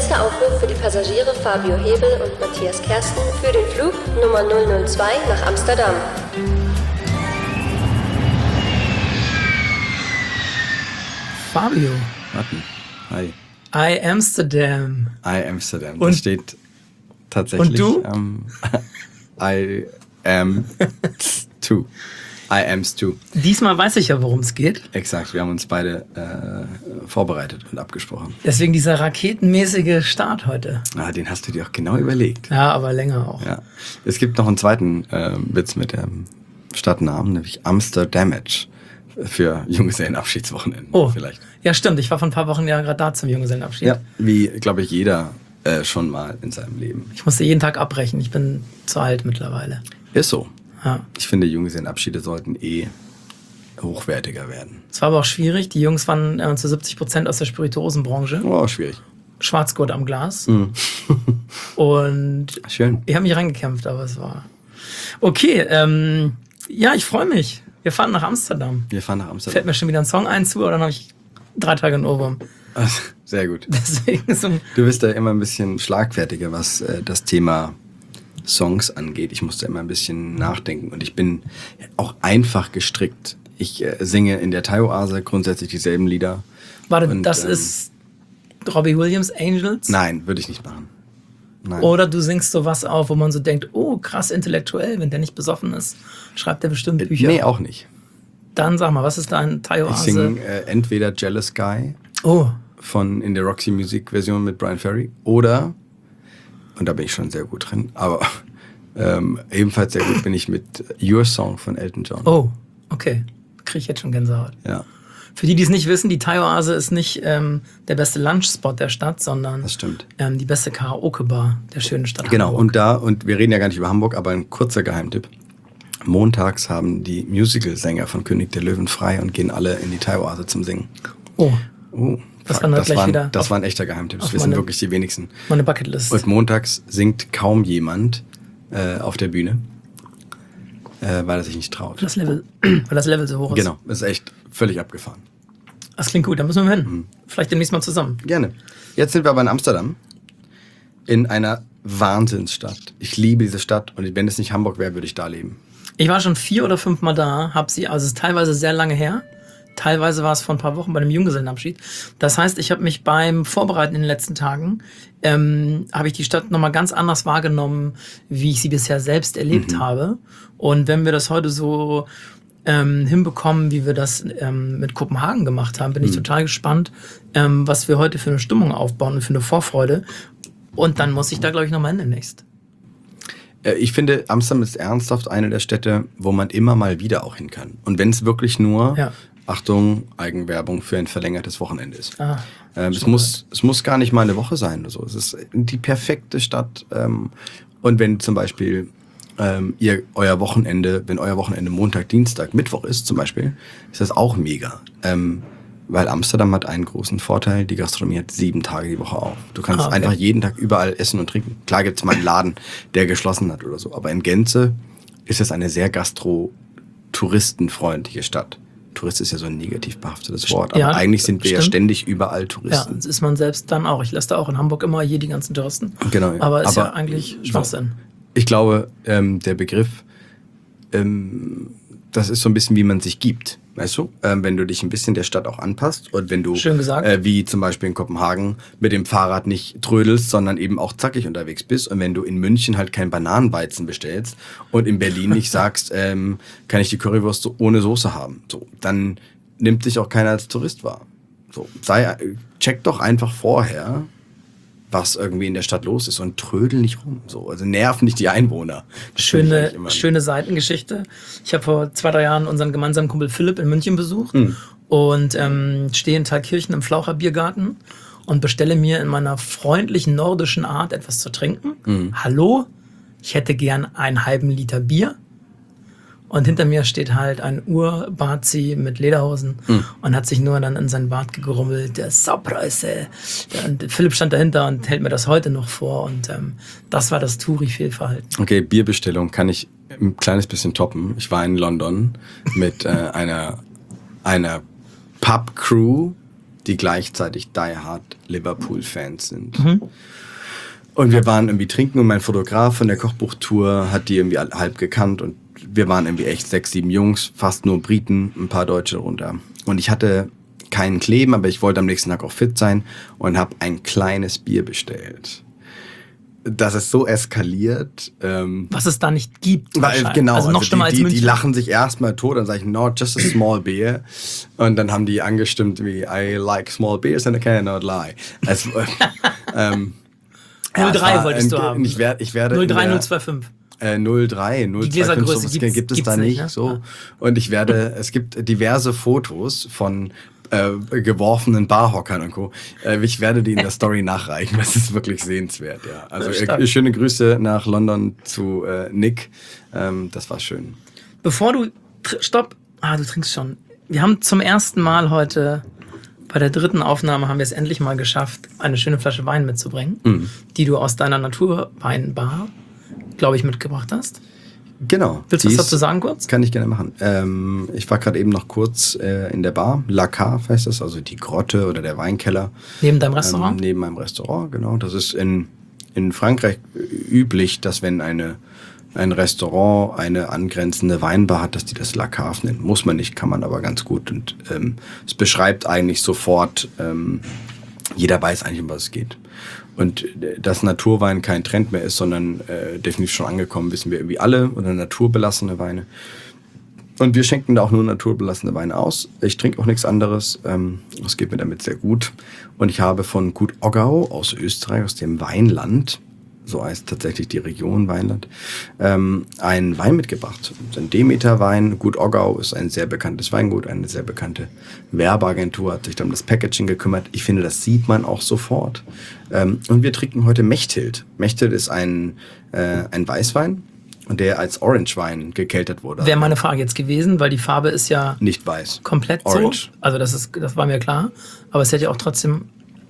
Letzter Aufruf für die Passagiere Fabio Hebel und Matthias Kersten für den Flug Nummer 002 nach Amsterdam. Fabio. Martin, hi. I Amsterdam. I Amsterdam. Und das steht tatsächlich. und du? I am two. I am's two. Diesmal weiß ich ja, worum es geht. Exakt, wir haben uns beide vorbereitet und abgesprochen. Deswegen dieser raketenmäßige Start heute. Ah, den hast du dir auch genau überlegt. Ja, aber länger auch. Ja. Es gibt noch einen zweiten Witz mit dem Stadtnamen, nämlich Amsterdamage für Junggesellenabschiedswochenende. Oh, vielleicht. Ja, stimmt. Ich war vor ein paar Wochen ja gerade da zum Junggesellenabschied. Ja, wie, glaube ich, jeder schon mal in seinem Leben. Ich musste jeden Tag abbrechen. Ich bin zu alt mittlerweile. Ist so. Ja. Ich finde, Junggesellenabschiede sollten hochwertiger werden. Es war aber auch schwierig. Die Jungs waren zu 70% aus der Spirituosenbranche. Oh, schwierig. Schwarzgurt am Glas. Mhm. Und Schön. ich habe mich reingekämpft, aber es war... Okay, ja, ich freue mich. Wir fahren nach Amsterdam. Wir fahren nach Amsterdam. Fällt mir schon wieder ein Song ein zu, oder dann habe ich 3 Tage einen Ohrwurm. Sehr gut. Deswegen so. Du bist da immer ein bisschen schlagfertiger, was das Thema Songs angeht. Ich musste immer ein bisschen nachdenken und ich bin auch einfach gestrickt. Ich singe in der Thai-Oase grundsätzlich dieselben Lieder. Warte, und, das ist Robbie Williams, Angels? Nein, würde ich nicht machen. Nein. Oder du singst sowas auf, wo man so denkt, oh, krass intellektuell, wenn der nicht besoffen ist, schreibt der bestimmt Bücher. Nee, auch nicht. Dann sag mal, was ist da ein Ich Thai-Oase? singe entweder Jealous Guy Oh, in der Roxy Music Version mit Brian Ferry oder, und da bin ich schon sehr gut drin, aber ebenfalls sehr gut bin ich mit Your Song von Elton John. oh, okay. Kriege ich jetzt schon Gänsehaut. Ja, Für die, die es nicht wissen, die Thai-Oase ist nicht der beste Lunchspot der Stadt, sondern das stimmt. Die beste Karaoke-Bar der schönen Stadt Genau, Hamburg. und wir reden ja gar nicht über Hamburg, aber ein kurzer Geheimtipp. Montags haben die Musical-Sänger von König der Löwen frei und gehen alle in die Thai-Oase zum Singen. Oh, Oh, Das war dann gleich wieder das auf- war ein echter Geheimtipp. auf Wir sind meine- wirklich die wenigsten. meine Bucketlist. Und montags singt kaum jemand auf der Bühne, weil er sich nicht traut. weil das Level so hoch ist. Genau, ist echt völlig abgefahren. Das klingt gut, da müssen wir hin. Vielleicht demnächst mal zusammen. Gerne. Jetzt sind wir aber in Amsterdam, in einer Wahnsinnsstadt. Ich liebe diese Stadt und wenn es nicht Hamburg wäre, würde ich da leben. Ich war schon 4 oder 5 Mal da, also es ist teilweise sehr lange her. Teilweise war es vor ein paar Wochen bei einem Junggesellenabschied. Das heißt, ich habe mich beim Vorbereiten in den letzten Tagen, habe ich die Stadt nochmal ganz anders wahrgenommen, wie ich sie bisher selbst erlebt habe. Und wenn wir das heute so hinbekommen, wie wir das mit Kopenhagen gemacht haben, bin ich total gespannt, was wir heute für eine Stimmung aufbauen und für eine Vorfreude. Und dann muss ich da, glaube ich, nochmal hin demnächst. Ich finde, Amsterdam ist ernsthaft eine der Städte, wo man immer mal wieder auch hin kann. Und wenn es wirklich nur, Ja. Achtung, Eigenwerbung für ein verlängertes Wochenende ist. Es schon muss gar nicht mal eine Woche sein oder so. Es ist die perfekte Stadt. Und wenn zum Beispiel wenn euer Wochenende Montag, Dienstag, Mittwoch ist zum Beispiel, ist das auch mega. Weil Amsterdam hat einen großen Vorteil, die Gastronomie hat 7 Tage die Woche auf. Du kannst okay. einfach jeden Tag überall essen und trinken. Klar gibt es mal einen Laden, der geschlossen hat oder so, aber in Gänze ist es eine sehr touristenfreundliche Stadt. Tourist ist ja so ein negativ behaftetes Wort, aber Ja, eigentlich sind wir ja stimmt. ständig überall Ja, Touristen. das ist man selbst dann auch. Ich lasse da auch in Hamburg immer hier die ganzen Touristen. Genau. Aber ist ja eigentlich Schwachsinn. Ich glaube, der Begriff, das ist so ein bisschen, wie man sich gibt. Weißt du? Wenn du dich ein bisschen der Stadt auch anpasst und wenn du, Schön gesagt. wie zum Beispiel in Kopenhagen, mit dem Fahrrad nicht trödelst, sondern eben auch zackig unterwegs bist. Und wenn du in München halt kein Bananenweizen bestellst und in Berlin nicht sagst, kann ich die Currywurst so ohne Soße haben, so, dann nimmt dich auch keiner als Tourist wahr. So, check doch einfach vorher, was irgendwie in der Stadt los ist und trödel nicht rum. So. Also nerv nicht die Einwohner. Das finde ich eigentlich immer- Schöne Seitengeschichte. Ich habe vor 2, 3 Jahren unseren gemeinsamen Kumpel Philipp in München besucht und stehe in Thalkirchen im Flaucherbiergarten und bestelle mir in meiner freundlichen nordischen Art etwas zu trinken. Hallo, ich hätte gern einen halben Liter Bier. Und hinter mir steht halt ein Urbazi mit Lederhosen und hat sich nur dann in sein Bart gegrummelt, der Saupreise. Und Philipp stand dahinter und hält mir das heute noch vor. Und das war das Touri-Fehlverhalten. Okay, Bierbestellung kann ich ein kleines bisschen toppen. Ich war in London mit einer Pub-Crew die gleichzeitig Die Hard Liverpool-Fans sind. Und wir waren irgendwie trinken und mein Fotograf von der Kochbuchtour hat die irgendwie halb gekannt und wir waren irgendwie echt 6, 7 Jungs, fast nur Briten, ein paar Deutsche runter. Und ich hatte keinen Kleben, aber ich wollte am nächsten Tag auch fit sein und habe ein kleines Bier bestellt. Das ist so eskaliert. Was es da nicht gibt. Genau, also noch schlimmer als München. Die lachen sich erstmal tot, dann sage ich, no, just a small beer. Und dann haben die angestimmt wie, I like small beers and I cannot lie. Also, 03 wolltest du haben. Ich werde 03, 025. 03, 025, gibt es da nicht. Ne? So. Und es gibt diverse Fotos von geworfenen Barhockern und Co. Ich werde die in der Story nachreichen. Das ist wirklich sehenswert, ja. Also schöne Grüße nach London zu Nick. Das war schön. Bevor du... Stopp. Du trinkst schon. Wir haben zum ersten Mal heute, bei der 3. Aufnahme, haben wir es endlich mal geschafft, eine schöne Flasche Wein mitzubringen, die du aus deiner Naturweinbar, glaube ich, mitgebracht hast. Genau. Willst du was dazu sagen kurz? Kann ich gerne machen. Ich war gerade eben noch kurz in der Bar. La Cave heißt das, also die Grotte oder der Weinkeller. Neben deinem Restaurant? Neben meinem Restaurant, genau. Das ist in Frankreich üblich, dass wenn ein Restaurant eine angrenzende Weinbar hat, dass die das La Cave nennen. Muss man nicht, kann man aber ganz gut. Und es beschreibt eigentlich sofort, jeder weiß eigentlich, um was es geht. Und dass Naturwein kein Trend mehr ist, sondern definitiv schon angekommen, wissen wir irgendwie alle, oder naturbelassene Weine. Und wir schenken da auch nur naturbelassene Weine aus. Ich trinke auch nichts anderes. Es geht mir damit sehr gut. Und ich habe von Gut Oggau aus Österreich, aus dem Weinland, so heißt tatsächlich die Region Weinland, einen Wein mitgebracht. Ein Demeter-Wein. Gut Oggau ist ein sehr bekanntes Weingut, eine sehr bekannte Werbeagentur, hat sich dann um das Packaging gekümmert. Ich finde, das sieht man auch sofort. Und wir trinken heute Mechthild. Mechthild ist ein Weißwein, der als Orange-Wein gekeltert wurde. Wäre meine Frage jetzt gewesen, weil die Farbe ist ja nicht weiß. Komplett Orange. So. Also das war mir klar. Aber es hätte ja auch trotzdem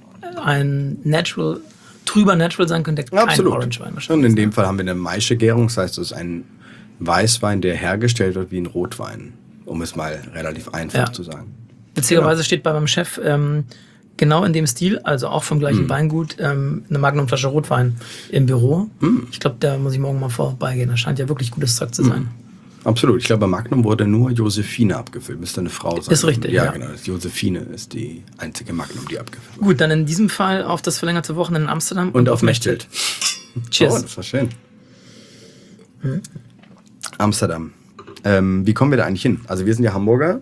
ein trüber Natural sein können, der kein Orange-Wein wahrscheinlich. Und in dem Fall haben wir eine Maische-Gärung. Das heißt, es ist ein Weißwein, der hergestellt wird wie ein Rotwein. Um es mal relativ einfach zu sagen. Witzigerweise steht bei meinem Chef genau in dem Stil, also auch vom gleichen Weingut, eine Magnumflasche Rotwein im Büro. Ich glaube, da muss ich morgen mal vorbeigehen. Das scheint ja wirklich gutes Zeug zu sein. Absolut. Ich glaube, bei Magnum wurde nur Josephine abgefüllt. Müsste eine Frau sein. Ist richtig, ja. Genau. Josephine ist die einzige Magnum, die abgefüllt wird. Gut, dann in diesem Fall auf das verlängerte Wochenende in Amsterdam und auf Mechthild. Cheers. Oh, das war schön. Amsterdam. Wie kommen wir da eigentlich hin? Also wir sind ja Hamburger.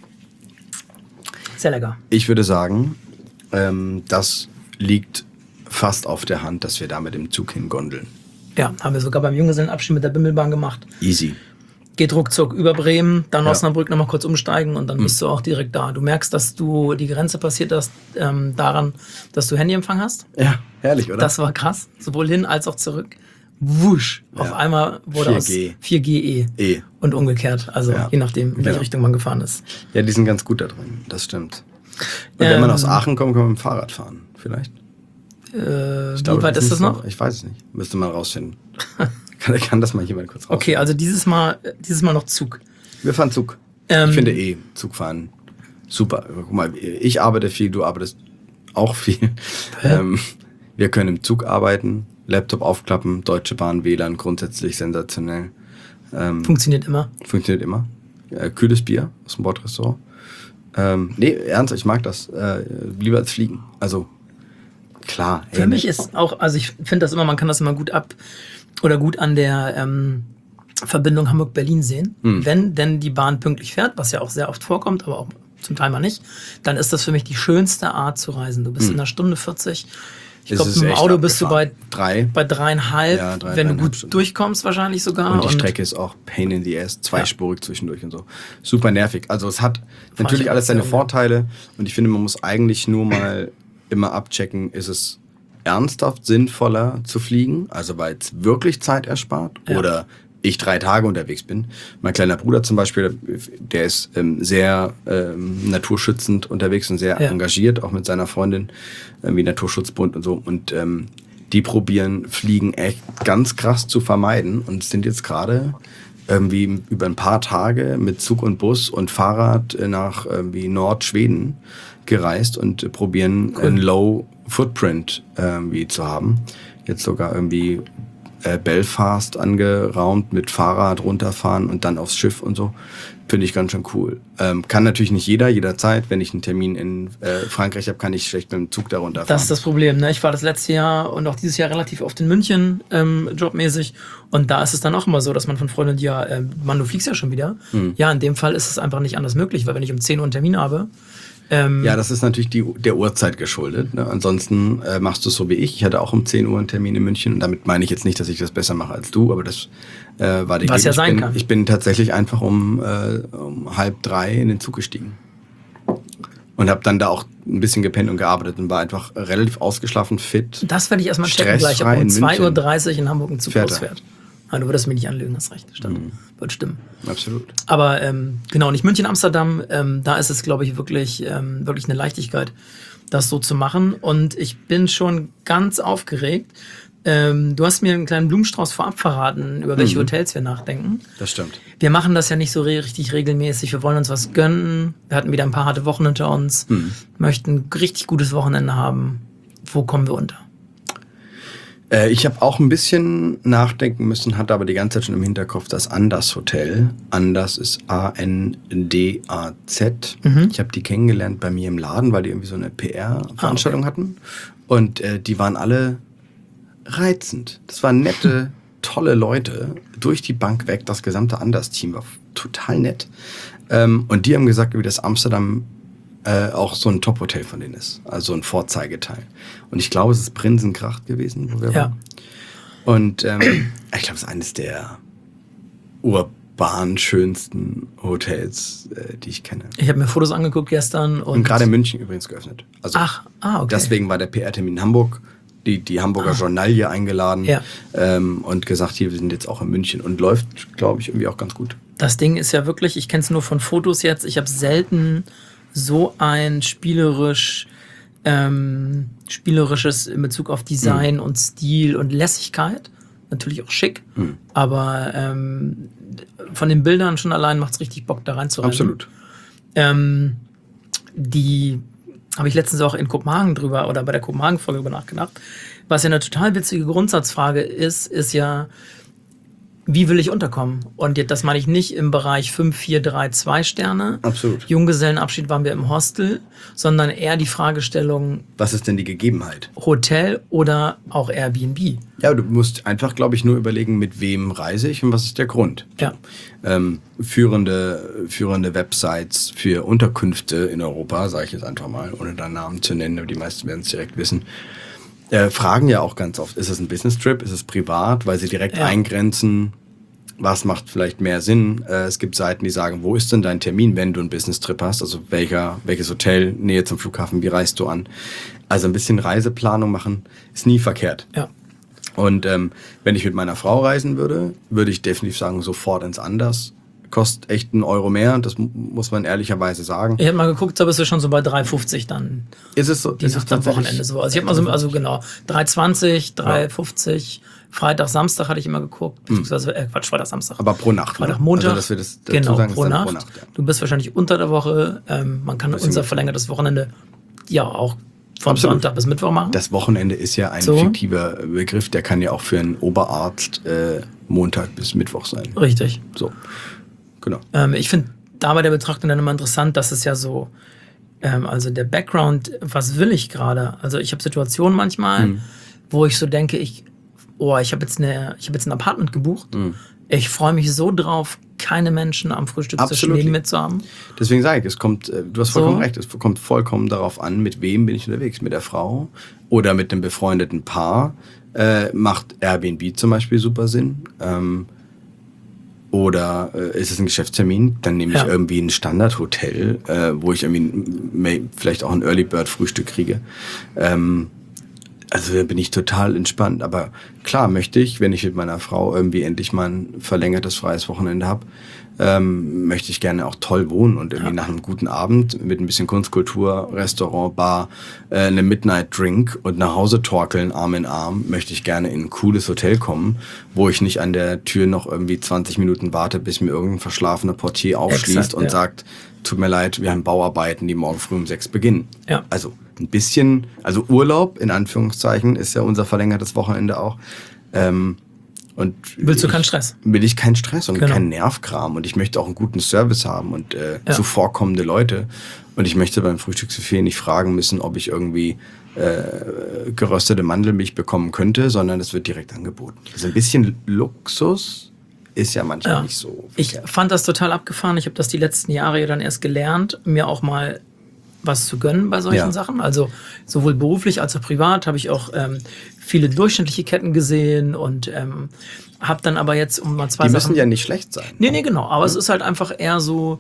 Sehr lecker. Ich würde sagen, das liegt fast auf der Hand, dass wir da mit dem Zug hingondeln. Ja, haben wir sogar beim Junggesellenabschied mit der Bimmelbahn gemacht. Easy. Geht ruckzuck über Bremen, dann Osnabrück nochmal kurz umsteigen und dann bist du auch direkt da. Du merkst, dass du die Grenze passiert hast daran, dass du Handyempfang hast. Ja, herrlich, oder? Das war krass, sowohl hin als auch zurück. Wusch, auf einmal wurde 4G. aus 4G E. Und umgekehrt, also je nachdem, in welche Richtung man gefahren ist. Ja, die sind ganz gut da drin, das stimmt. Und wenn man aus Aachen kommt, kann man mit dem Fahrrad fahren, vielleicht. Wie weit ist das noch? Ich weiß es nicht, müsste man rausfinden. Kann das mal jemand kurz raus? Okay, also dieses Mal noch Zug. Wir fahren Zug. Ich finde Zugfahren super. Guck mal, ich arbeite viel, du arbeitest auch viel. Wir können im Zug arbeiten, Laptop aufklappen, Deutsche Bahn, WLAN, grundsätzlich sensationell. Funktioniert immer. Funktioniert immer. Kühles Bier aus dem Bordrestaurant. Nee, ernst, ich mag das. Lieber als fliegen. Also, klar. Für mich ist auch, also ich finde das immer, man kann das immer gut an der Verbindung Hamburg-Berlin sehen. Wenn denn die Bahn pünktlich fährt, was ja auch sehr oft vorkommt, aber auch zum Teil mal nicht, dann ist das für mich die schönste Art zu reisen. Du bist in einer Stunde 40. Ich glaube, mit dem Auto bist du bei 3,5, ja, wenn du gut durchkommst wahrscheinlich sogar. Und die Strecke ist auch pain in the ass, zweispurig zwischendurch und so. Super nervig. Also es hat natürlich alles seine Vorteile und ich finde, man muss eigentlich nur mal immer abchecken, ist es ernsthaft sinnvoller zu fliegen, also weil es wirklich Zeit erspart oder ich 3 Tage unterwegs bin. Mein kleiner Bruder zum Beispiel, der ist sehr naturschützend unterwegs und sehr engagiert, auch mit seiner Freundin, wie Naturschutzbund und so. Und die probieren Fliegen echt ganz krass zu vermeiden und sind jetzt gerade irgendwie über ein paar Tage mit Zug und Bus und Fahrrad nach irgendwie Nordschweden gereist und probieren, einen Low-Footprint irgendwie zu haben. Jetzt sogar irgendwie Belfast angeraumt, mit Fahrrad runterfahren und dann aufs Schiff und so. Finde ich ganz schön cool. Kann natürlich nicht jederzeit. Wenn ich einen Termin in Frankreich habe, kann ich schlecht mit dem Zug da runterfahren. Das ist das Problem. Ne? Ich war das letzte Jahr und auch dieses Jahr relativ oft in München, jobmäßig. Und da ist es dann auch immer so, dass man von Freunden, Mann, du fliegst ja schon wieder. Ja, in dem Fall ist es einfach nicht anders möglich, weil wenn ich um 10 Uhr einen Termin habe, ja, das ist natürlich der Uhrzeit geschuldet. Ne? Ansonsten machst du es so wie ich. Ich hatte auch um 10 Uhr einen Termin in München. Und damit meine ich jetzt nicht, dass ich das besser mache als du, aber das war die Was ja sein kann. Ich bin tatsächlich einfach um 2:30 in den Zug gestiegen. Und habe dann da auch ein bisschen gepennt und gearbeitet und war einfach relativ ausgeschlafen, fit. das werde ich erstmal checken gleich, ob um 2:30 Uhr in Hamburg ein Zug losfährt. Du würdest mir nicht anlügen, hast recht. Wird stimmen. Absolut. Aber genau, nicht München, Amsterdam, da ist es, glaube ich, wirklich eine Leichtigkeit, das so zu machen. Und ich bin schon ganz aufgeregt. Du hast mir einen kleinen Blumenstrauß vorab verraten, über welche Hotels wir nachdenken. Das stimmt. Wir machen das ja nicht so richtig regelmäßig. Wir wollen uns was gönnen. Wir hatten wieder ein paar harte Wochen hinter uns. Möchten ein richtig gutes Wochenende haben. Wo kommen wir unter? Ich habe auch ein bisschen nachdenken müssen, hatte aber die ganze Zeit schon im Hinterkopf das Andaz Hotel. Andaz ist A-N-D-A-Z. Ich habe die kennengelernt bei mir im Laden, weil die irgendwie so eine PR-Veranstaltung hatten. Und die waren alle reizend. Das waren nette, tolle Leute. Durch die Bank weg. Das gesamte Andaz-Team war total nett. Und die haben gesagt, wie das Amsterdam auch so ein Top-Hotel von denen ist. Also ein Vorzeigeteil. Und ich glaube, es ist Prinsengracht gewesen, wo wir waren. Und ich glaube, es ist eines der urban schönsten Hotels, die ich kenne. Ich habe mir Fotos angeguckt gestern. Und gerade in München übrigens geöffnet. Also okay. Deswegen war der PR-Termin in Hamburg. Die Hamburger Journalie eingeladen und gesagt, hier, wir sind jetzt auch in München. Und läuft, glaube ich, irgendwie auch ganz gut. Das Ding ist ja wirklich, ich kenne es nur von Fotos jetzt, ich habe selten so ein spielerisches in Bezug auf Design und Stil und Lässigkeit. Natürlich auch schick, aber von den Bildern schon allein macht es richtig Bock, da reinzurennen. Absolut. Die habe ich letztens auch in Kopenhagen drüber oder bei der Kopenhagen-Folge drüber nachgedacht. Was ja eine total witzige Grundsatzfrage ist ja, wie will ich unterkommen? Und das meine ich nicht im Bereich 5, 4, 3, 2 Sterne. Absolut. Junggesellenabschied waren wir im Hostel, sondern eher die Fragestellung: Was ist denn die Gegebenheit? Hotel oder auch Airbnb? Ja, du musst einfach, glaube ich, nur überlegen, mit wem reise ich und was ist der Grund. Ja. Führende Websites für Unterkünfte in Europa, sage ich jetzt einfach mal, ohne da Namen zu nennen, aber die meisten werden es direkt wissen, fragen ja auch ganz oft, ist es ein Business-Trip, ist es privat, weil sie direkt eingrenzen, was macht vielleicht mehr Sinn. Es gibt Seiten, die sagen, wo ist denn dein Termin, wenn du einen Business-Trip hast, also welches Hotel, Nähe zum Flughafen, wie reist du an. Also ein bisschen Reiseplanung machen ist nie verkehrt. Ja. Und wenn ich mit meiner Frau reisen würde, würde ich definitiv sagen, sofort ins Andaz. Kostet echt €1 mehr, das muss man ehrlicherweise sagen. Ich habe mal geguckt, da bist du schon so bei 3,50 dann. Ist es so? Die Nacht am Wochenende so. Also ich habe mal so, genau, 3,20, 3,50. Freitag, Samstag hatte ich immer geguckt. Beziehungsweise, Freitag, Samstag. Aber pro Nacht. Freitag, Montag. Also, dass wir das dazu genau, sagen, pro Nacht. Ja. Du bist wahrscheinlich unter der Woche. Man kann unser verlängertes Wochenende ja auch von Sonntag bis Mittwoch machen. Das Wochenende ist ja ein fiktiver Begriff. Der kann ja auch für einen Oberarzt Montag bis Mittwoch sein. Richtig. So. Genau. Ich finde da bei der Betrachtung dann immer interessant, dass es ja so, also der Background, was will ich gerade? Also ich habe Situationen manchmal, wo ich so denke, ich habe jetzt ein Apartment gebucht. Ich freue mich so drauf, keine Menschen am Frühstückstisch neben mir zu haben. Deswegen sage ich, du hast vollkommen recht, es kommt vollkommen darauf an, mit wem bin ich unterwegs. Mit der Frau oder mit einem befreundeten Paar. Macht Airbnb zum Beispiel super Sinn. Oder ist es ein Geschäftstermin, dann nehme ich irgendwie ein Standardhotel, wo ich irgendwie vielleicht auch ein Early Bird Frühstück kriege. Also da bin ich total entspannt. Aber klar möchte ich, wenn ich mit meiner Frau irgendwie endlich mal ein verlängertes freies Wochenende habe, möchte ich gerne auch toll wohnen und irgendwie nach einem guten Abend mit ein bisschen Kunstkultur, Restaurant, Bar, eine Midnight Drink und nach Hause torkeln, Arm in Arm, möchte ich gerne in ein cooles Hotel kommen, wo ich nicht an der Tür noch irgendwie 20 Minuten warte, bis mir irgendein verschlafener Portier aufschließt und sagt, tut mir leid, wir haben Bauarbeiten, die morgen früh um 6 beginnen. Ja. Also ein bisschen, also Urlaub in Anführungszeichen ist ja unser verlängertes Wochenende auch. Und willst du keinen Stress? Will ich keinen Stress und keinen Nervkram. Und ich möchte auch einen guten Service haben und zuvorkommende Leute. Und ich möchte beim Frühstücksbuffet nicht fragen müssen, ob ich irgendwie geröstete Mandelmilch bekommen könnte, sondern es wird direkt angeboten. Also ein bisschen Luxus ist ja manchmal nicht so. Ich fand das total abgefahren. Ich habe das die letzten Jahre ja dann erst gelernt, mir auch mal was zu gönnen bei solchen Sachen. Also sowohl beruflich als auch privat habe ich auch viele durchschnittliche Ketten gesehen und habe dann aber jetzt um mal zwei Die Sachen... müssen ja nicht schlecht sein. Nee, genau. Aber es ist halt einfach eher so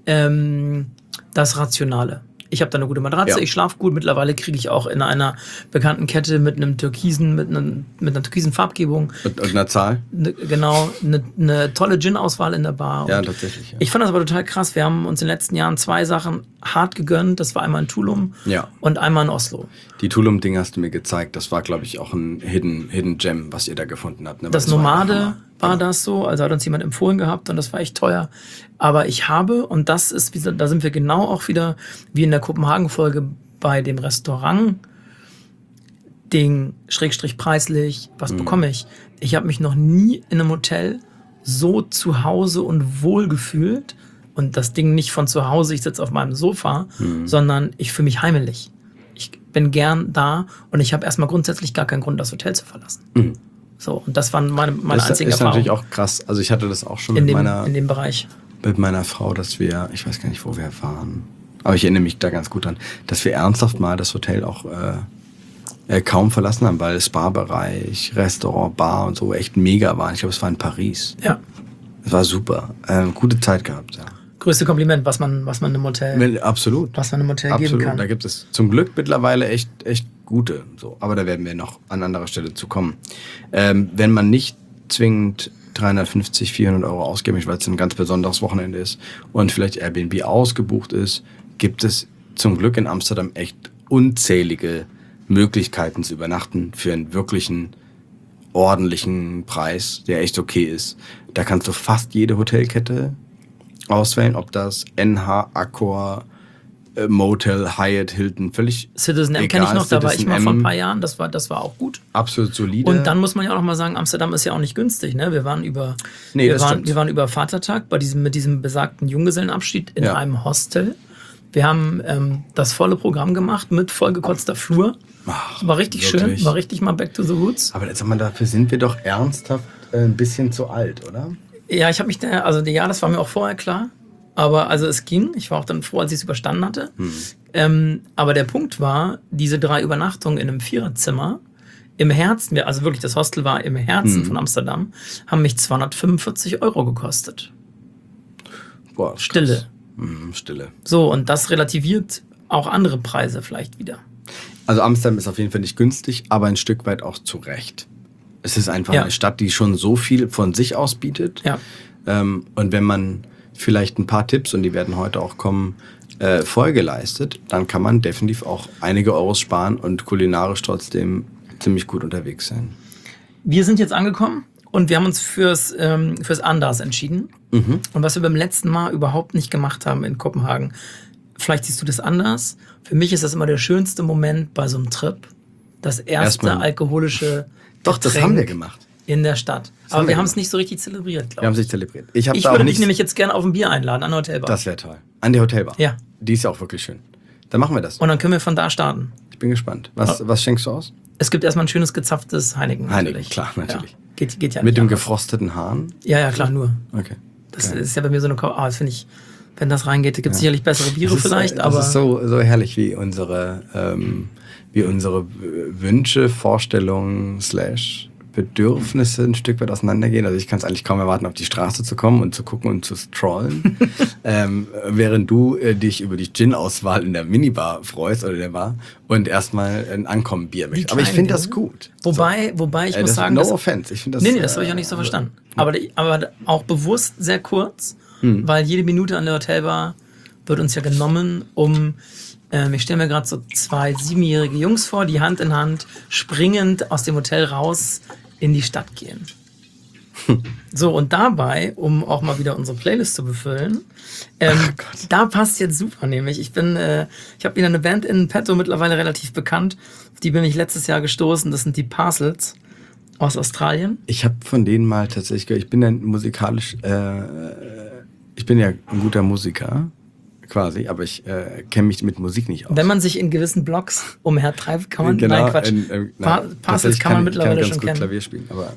das Rationale. Ich habe da eine gute Matratze, ich schlafe gut. Mittlerweile kriege ich auch in einer bekannten Kette mit einer türkisen Farbgebung. Und einer Zahl? Genau, eine tolle Gin-Auswahl in der Bar. Ja, tatsächlich. Ja. Ich fand das aber total krass. Wir haben uns in den letzten Jahren 2 Sachen hart gegönnt. Das war einmal in Tulum und einmal in Oslo. Die Tulum-Dinge hast du mir gezeigt. Das war, glaube ich, auch ein Hidden Gem, was ihr da gefunden habt. Ne? Das Nomade war das so. Also hat uns jemand empfohlen gehabt und das war echt teuer. Aber ich habe, und das ist, da sind wir genau auch wieder, wie in der Kopenhagen-Folge bei dem Restaurant-Ding, Schrägstrich preislich, was bekomme ich? Ich habe mich noch nie in einem Hotel so zu Hause und wohl gefühlt. Und das Ding nicht von zu Hause, ich sitze auf meinem Sofa, sondern ich fühle mich heimelig. Ich bin gern da und ich habe erstmal grundsätzlich gar keinen Grund, das Hotel zu verlassen. So, und das waren meine einzigen Erfahrungen. Das ist natürlich auch krass. Also ich hatte das auch schon in dem Bereich. Mit meiner Frau, dass wir, ich weiß gar nicht, wo wir waren, aber ich erinnere mich da ganz gut dran, dass wir ernsthaft mal das Hotel auch kaum verlassen haben, weil Spa-Bereich, Restaurant, Bar und so echt mega waren. Ich glaube, es war in Paris. Ja. Es war super. Gute Zeit gehabt, ja. Größte Kompliment, was man einem Hotel, absolut. Was man einem Hotel geben kann. Da gibt es zum Glück mittlerweile echt gute. So. Aber da werden wir noch an anderer Stelle zu kommen. Wenn man nicht zwingend 350, 400 Euro ausgeben, weil es ein ganz besonderes Wochenende ist und vielleicht Airbnb ausgebucht ist, gibt es zum Glück in Amsterdam echt unzählige Möglichkeiten zu übernachten für einen wirklichen ordentlichen Preis, der echt okay ist. Da kannst du fast jede Hotelkette auswählen, ob das NH, Accor, Motel, Hyatt, Hilton, völlig Citizen M kenne ich noch, da war ich mal vor ein paar Jahren, das war auch gut. Absolut solide. Und dann muss man ja auch noch mal sagen, Amsterdam ist ja auch nicht günstig, ne? Wir waren über Vatertag mit diesem besagten Junggesellenabschied in einem Hostel. Wir haben das volle Programm gemacht mit vollgekotzter Flur. War richtig schön, war richtig mal back to the roots. Aber jetzt dafür sind wir doch ernsthaft ein bisschen zu alt, oder? Ja, ich habe mich das war mir auch vorher klar. Aber also es ging. Ich war auch dann froh, als ich es überstanden hatte. Aber der Punkt war, diese 3 Übernachtungen in einem 4er-Zimmer im Herzen, also wirklich das Hostel war im Herzen von Amsterdam, haben mich 245 Euro gekostet. Boah, Stille. Stille. So, und das relativiert auch andere Preise vielleicht wieder. Also Amsterdam ist auf jeden Fall nicht günstig, aber ein Stück weit auch zu Recht. Es ist einfach eine Stadt, die schon so viel von sich aus bietet. Ja. Und wenn man vielleicht ein paar Tipps, und die werden heute auch kommen, Folge leistet, dann kann man definitiv auch einige Euros sparen und kulinarisch trotzdem ziemlich gut unterwegs sein. Wir sind jetzt angekommen und wir haben uns fürs Andaz entschieden. Und was wir beim letzten Mal überhaupt nicht gemacht haben in Kopenhagen, vielleicht siehst du das anders. Für mich ist das immer der schönste Moment bei so einem Trip. Das erste alkoholische Getränk das haben wir gemacht. In der Stadt. Aber wir haben es nicht so richtig zelebriert, glaube ich. Wir haben es nicht zelebriert. Ich würde dich nämlich jetzt gerne auf ein Bier einladen, an der Hotelbar. Das wäre toll. An der Hotelbar? Ja. Die ist ja auch wirklich schön. Dann machen wir das. Und dann können wir von da starten. Ich bin gespannt. Was schenkst du aus? Es gibt erstmal ein schönes gezapftes Heineken. Heineken, klar, natürlich. Ja. Geht ja mit dem gefrosteten Hahn? Ja, klar, nur. Okay. Das ist ja bei mir so eine... das finde ich... Wenn das reingeht, gibt es sicherlich bessere Biere vielleicht, aber... Das ist so herrlich, wie unsere Wünsche, Vorstellungen / Bedürfnisse ein Stück weit auseinandergehen. Also ich kann es eigentlich kaum erwarten, auf die Straße zu kommen und zu gucken und zu strollen. Während du dich über die Gin-Auswahl in der Minibar freust oder der Bar und erstmal ein Ankommen-Bier möchtest. Aber ich finde das gut. Wobei ich muss sagen, no offense. Ich das, nee, das habe ich auch nicht so verstanden. Aber auch bewusst sehr kurz, weil jede Minute an der Hotelbar wird uns ja genommen, ich stelle mir gerade so 2 7-jährige Jungs vor, die Hand in Hand springend aus dem Hotel raus in die Stadt gehen. So, und dabei, um auch mal wieder unsere Playlist zu befüllen, da passt jetzt super, nämlich ich habe wieder eine Band in petto, mittlerweile relativ bekannt, auf die bin ich letztes Jahr gestoßen, das sind die Parcels aus Australien. Ich habe von denen mal tatsächlich gehört, ich bin ja musikalisch, ich bin ja ein guter Musiker, quasi, aber ich kenne mich mit Musik nicht aus. Wenn man sich in gewissen Blogs umhertreibt, kann man... Genau, nein, Quatsch. Parcels kann man mittlerweile schon kennen. Klavier spielen, aber...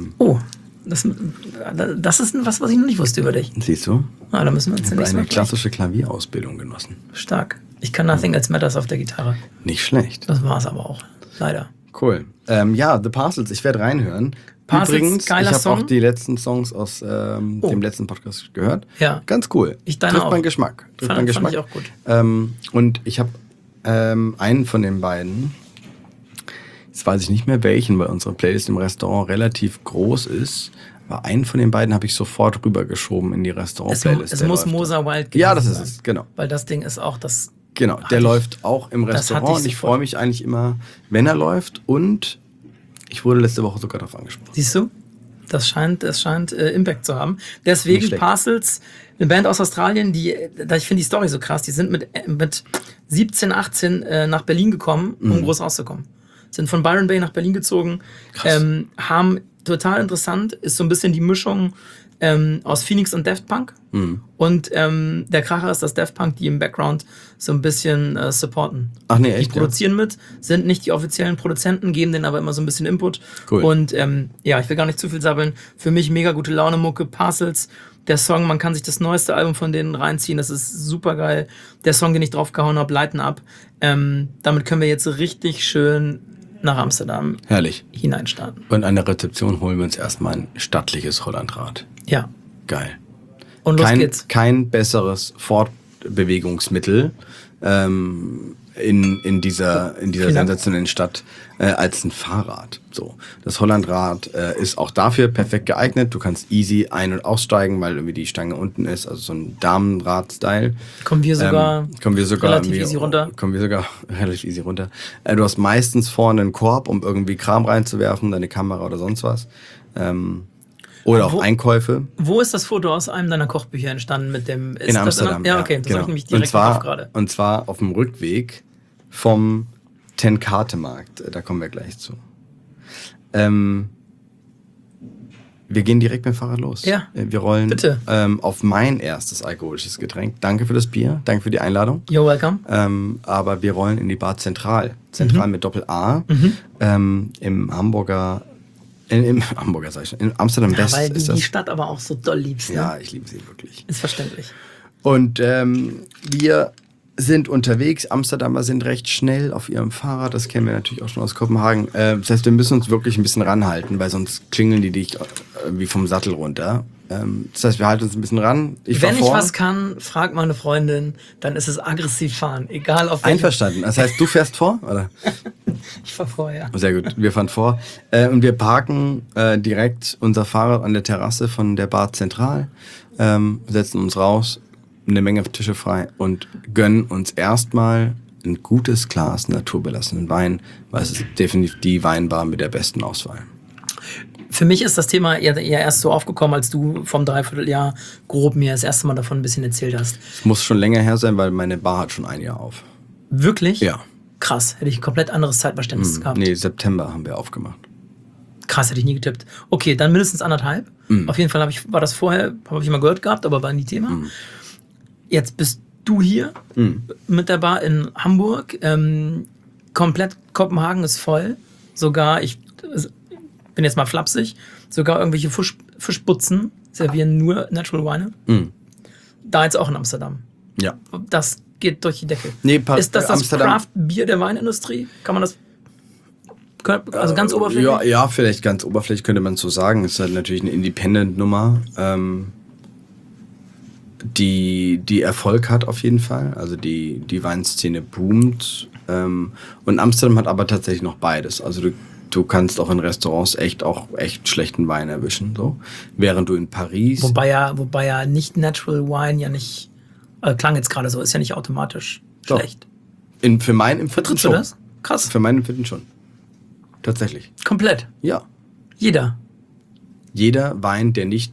das ist was ich noch nicht wusste über dich. Siehst du? Da müssen wir uns ich habe eine klassische Klavierausbildung genossen. Stark. Ich kann Nothing Else Matters auf der Gitarre. Nicht schlecht. Das war es aber auch, leider. Cool. The Parcels, ich werde reinhören. Parcels, übrigens, ich habe Song. auch die letzten Songs aus dem letzten Podcast gehört. Ja. Ganz cool. Trifft meinen Geschmack. Fand ich auch gut. Und ich habe einen von den beiden, jetzt weiß ich nicht mehr welchen, weil unsere Playlist im Restaurant relativ groß ist, aber einen von den beiden habe ich sofort rübergeschoben in die Restaurant-Playlist. Es muss Mosa Wild gewesen sein. Ja, das ist es, genau. Weil das Ding ist auch das... Genau, der läuft auch im Restaurant und ich freue mich eigentlich immer, wenn er läuft, und ich wurde letzte Woche sogar darauf angesprochen. Siehst du? Das scheint Impact zu haben. Deswegen Parcels, eine Band aus Australien, ich finde die Story so krass, die sind mit 17, 18 nach Berlin gekommen, um groß rauszukommen. Sind von Byron Bay nach Berlin gezogen, haben total interessant, ist so ein bisschen die Mischung aus Phoenix und Daft Punk. Und der Kracher ist, dass Daft Punk die im Background so ein bisschen supporten. Ach nee, echt? Die produzieren mit, sind nicht die offiziellen Produzenten, geben denen aber immer so ein bisschen Input. Cool. Und ich will gar nicht zu viel sabbeln. Für mich mega gute Laune Mucke, Parcels. Der Song, man kann sich das neueste Album von denen reinziehen, das ist super geil. Der Song, den ich draufgehauen habe, Lighten Up. Damit können wir jetzt richtig schön nach Amsterdam hineinstarten. Und an der Rezeption holen wir uns erstmal ein stattliches Hollandrad. Ja. Geil. Und los geht's. Kein besseres Fortbewegungsmittel in dieser sensationellen Stadt als ein Fahrrad. So, das Hollandrad ist auch dafür perfekt geeignet. Du kannst easy ein- und aussteigen, weil irgendwie die Stange unten ist, also so ein Damenrad-Style. Kommen wir sogar relativ easy runter. Du hast meistens vorne einen Korb, um irgendwie Kram reinzuwerfen, deine Kamera oder sonst was. Oder auch Einkäufe. Wo ist das Foto aus einem deiner Kochbücher entstanden mit dem... In Amsterdam. Ja, okay, das habe ich nämlich direkt drauf gerade. Und zwar auf dem Rückweg vom Ten-Karte-Markt. Da kommen wir gleich zu. Wir gehen direkt mit dem Fahrrad los. Ja, wir rollen bitte. Auf mein erstes alkoholisches Getränk. Danke für das Bier, danke für die Einladung. You're welcome. Aber wir rollen in die Bar Zentral. Zentral mit Doppel-A. Im Hamburger... Im Hamburger, sag ich schon. In Amsterdam West weil ist das. Die Stadt aber auch so doll liebst. Ne? Ja, ich liebe sie wirklich. Ist verständlich. Und wir sind unterwegs. Amsterdamer sind recht schnell auf ihrem Fahrrad. Das kennen wir natürlich auch schon aus Kopenhagen. Das heißt, wir müssen uns wirklich ein bisschen ranhalten, weil sonst klingeln die dich wie vom Sattel runter. Das heißt, wir halten uns ein bisschen ran. Wenn ich was kann, frag meine Freundin, dann ist es aggressiv fahren. Egal auf welchen. Einverstanden. Das heißt, du fährst vor, oder? Ich fahr vor, ja. Sehr gut, wir fahren vor. Und wir parken direkt unser Fahrrad an der Terrasse von der Bar Zentral, setzen uns raus, eine Menge Tische frei und gönnen uns erstmal ein gutes Glas naturbelassenen Wein, weil es ist definitiv die Weinbar mit der besten Auswahl. Für mich ist das Thema eher erst so aufgekommen, als du vom Dreivierteljahr grob mir das erste Mal davon ein bisschen erzählt hast. Es muss schon länger her sein, weil meine Bar hat schon ein Jahr auf. Wirklich? Ja. Krass, hätte ich ein komplett anderes Zeitverständnis gehabt. Nee, September haben wir aufgemacht. Krass, hätte ich nie getippt. Okay, dann mindestens 1,5. Auf jeden Fall war das vorher, habe ich mal gehört gehabt, aber war nie Thema. Jetzt bist du hier mit der Bar in Hamburg. Komplett Kopenhagen ist voll. Sogar, ich bin jetzt mal flapsig, sogar irgendwelche Fischbutzen servieren nur Natural Wine. Da jetzt auch in Amsterdam. Ja. Das geht durch die Decke. Nee, ist das Amsterdam. Craft-Bier der Weinindustrie? Kann man das... Also ganz oberflächlich? Ja, vielleicht ganz oberflächlich könnte man so sagen. Es ist halt natürlich eine Independent-Nummer, die Erfolg hat auf jeden Fall. Also die Weinszene boomt. Und Amsterdam hat aber tatsächlich noch beides. Also du kannst auch in Restaurants echt schlechten Wein erwischen. So. Während du in Paris... Wobei ja nicht Natural Wine ja nicht... klang jetzt gerade so, ist ja nicht automatisch schlecht. Für mein Empfinden Vertrittst schon. du das? Krass. Für mein Empfinden schon. Tatsächlich. Komplett. Ja. Jeder. Jeder Wein, der nicht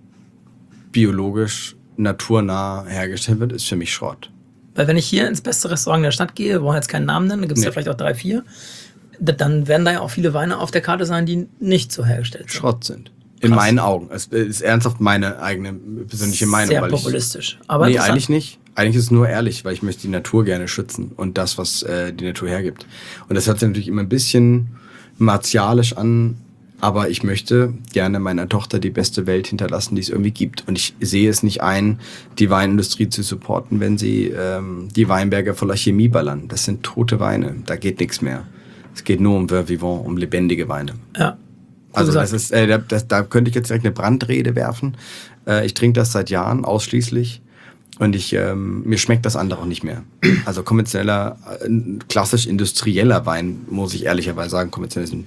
biologisch naturnah hergestellt wird, ist für mich Schrott. Weil wenn ich hier ins beste Restaurant der Stadt gehe, wir wollen jetzt keinen Namen nennen, da gibt es ja vielleicht auch 3, 4, dann werden da ja auch viele Weine auf der Karte sein, die nicht so hergestellt sind. Schrott sind. In meinen Augen. Es ist ernsthaft meine eigene persönliche Meinung. Sehr populistisch. Aber nee, eigentlich nicht. Eigentlich ist es nur ehrlich, weil ich möchte die Natur gerne schützen und das, was die Natur hergibt. Und das hört sich natürlich immer ein bisschen martialisch an, aber ich möchte gerne meiner Tochter die beste Welt hinterlassen, die es irgendwie gibt. Und ich sehe es nicht ein, die Weinindustrie zu supporten, wenn sie die Weinberge voller Chemie ballern. Das sind tote Weine, da geht nichts mehr. Es geht nur um Vin Vivant, um lebendige Weine. Ja. Also das ist, da könnte ich jetzt direkt eine Brandrede werfen. Ich trinke das seit Jahren ausschließlich. Und mir schmeckt das andere auch nicht mehr. Also konventioneller, klassisch industrieller Wein, muss ich ehrlicherweise sagen, konventionell ist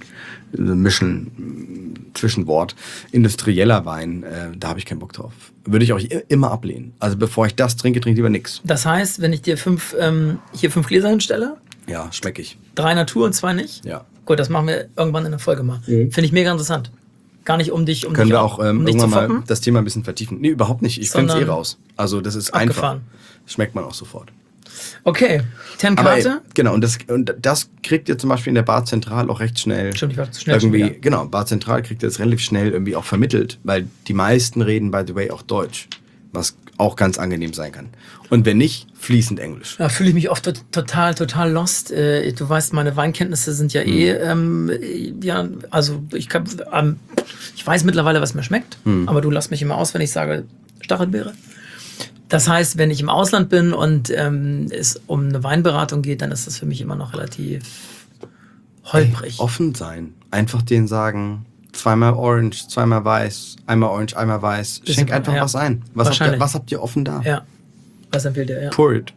ein Zwischenwort. Industrieller Wein, da habe ich keinen Bock drauf. Würde ich auch immer ablehnen. Also bevor ich das trinke, trinke ich lieber nichts. Das heißt, wenn ich dir 5 Gläser hinstelle, ja, schmecke ich. 3 Natur und 2 nicht? Ja. Gut, das machen wir irgendwann in der Folge mal. Finde ich mega interessant. Gar nicht um dich Können wir auch irgendwann mal foppen? das Thema ein bisschen vertiefen? Nee, überhaupt nicht. Ich finde es raus. Also das ist abgefahren. Einfach. Schmeckt man auch sofort. Okay, Tenkate. Genau, und das kriegt ihr zum Beispiel in der Bar Zentral auch recht schnell. Stimmt, ich war zu schnell irgendwie, schon wieder. genau, Bar Zentral kriegt ihr das relativ schnell irgendwie auch vermittelt, weil die meisten reden, by the way, auch Deutsch, was auch ganz angenehm sein kann. Und wenn nicht, fließend Englisch. Da fühle ich mich oft total lost. Du weißt, meine Weinkenntnisse sind ja ja, also ich weiß mittlerweile, was mir schmeckt, aber du lachst mich immer aus, wenn ich sage Stachelbeere. Das heißt, wenn ich im Ausland bin und es um eine Weinberatung geht, dann ist das für mich immer noch relativ holprig. Offen sein. Einfach denen sagen, 2-mal Orange, 2-mal Weiß, einmal Orange, einmal Weiß. Schenk einfach was ein. Was habt ihr offen da? Ja. Was empfiehlt ihr? Ja. Pour it.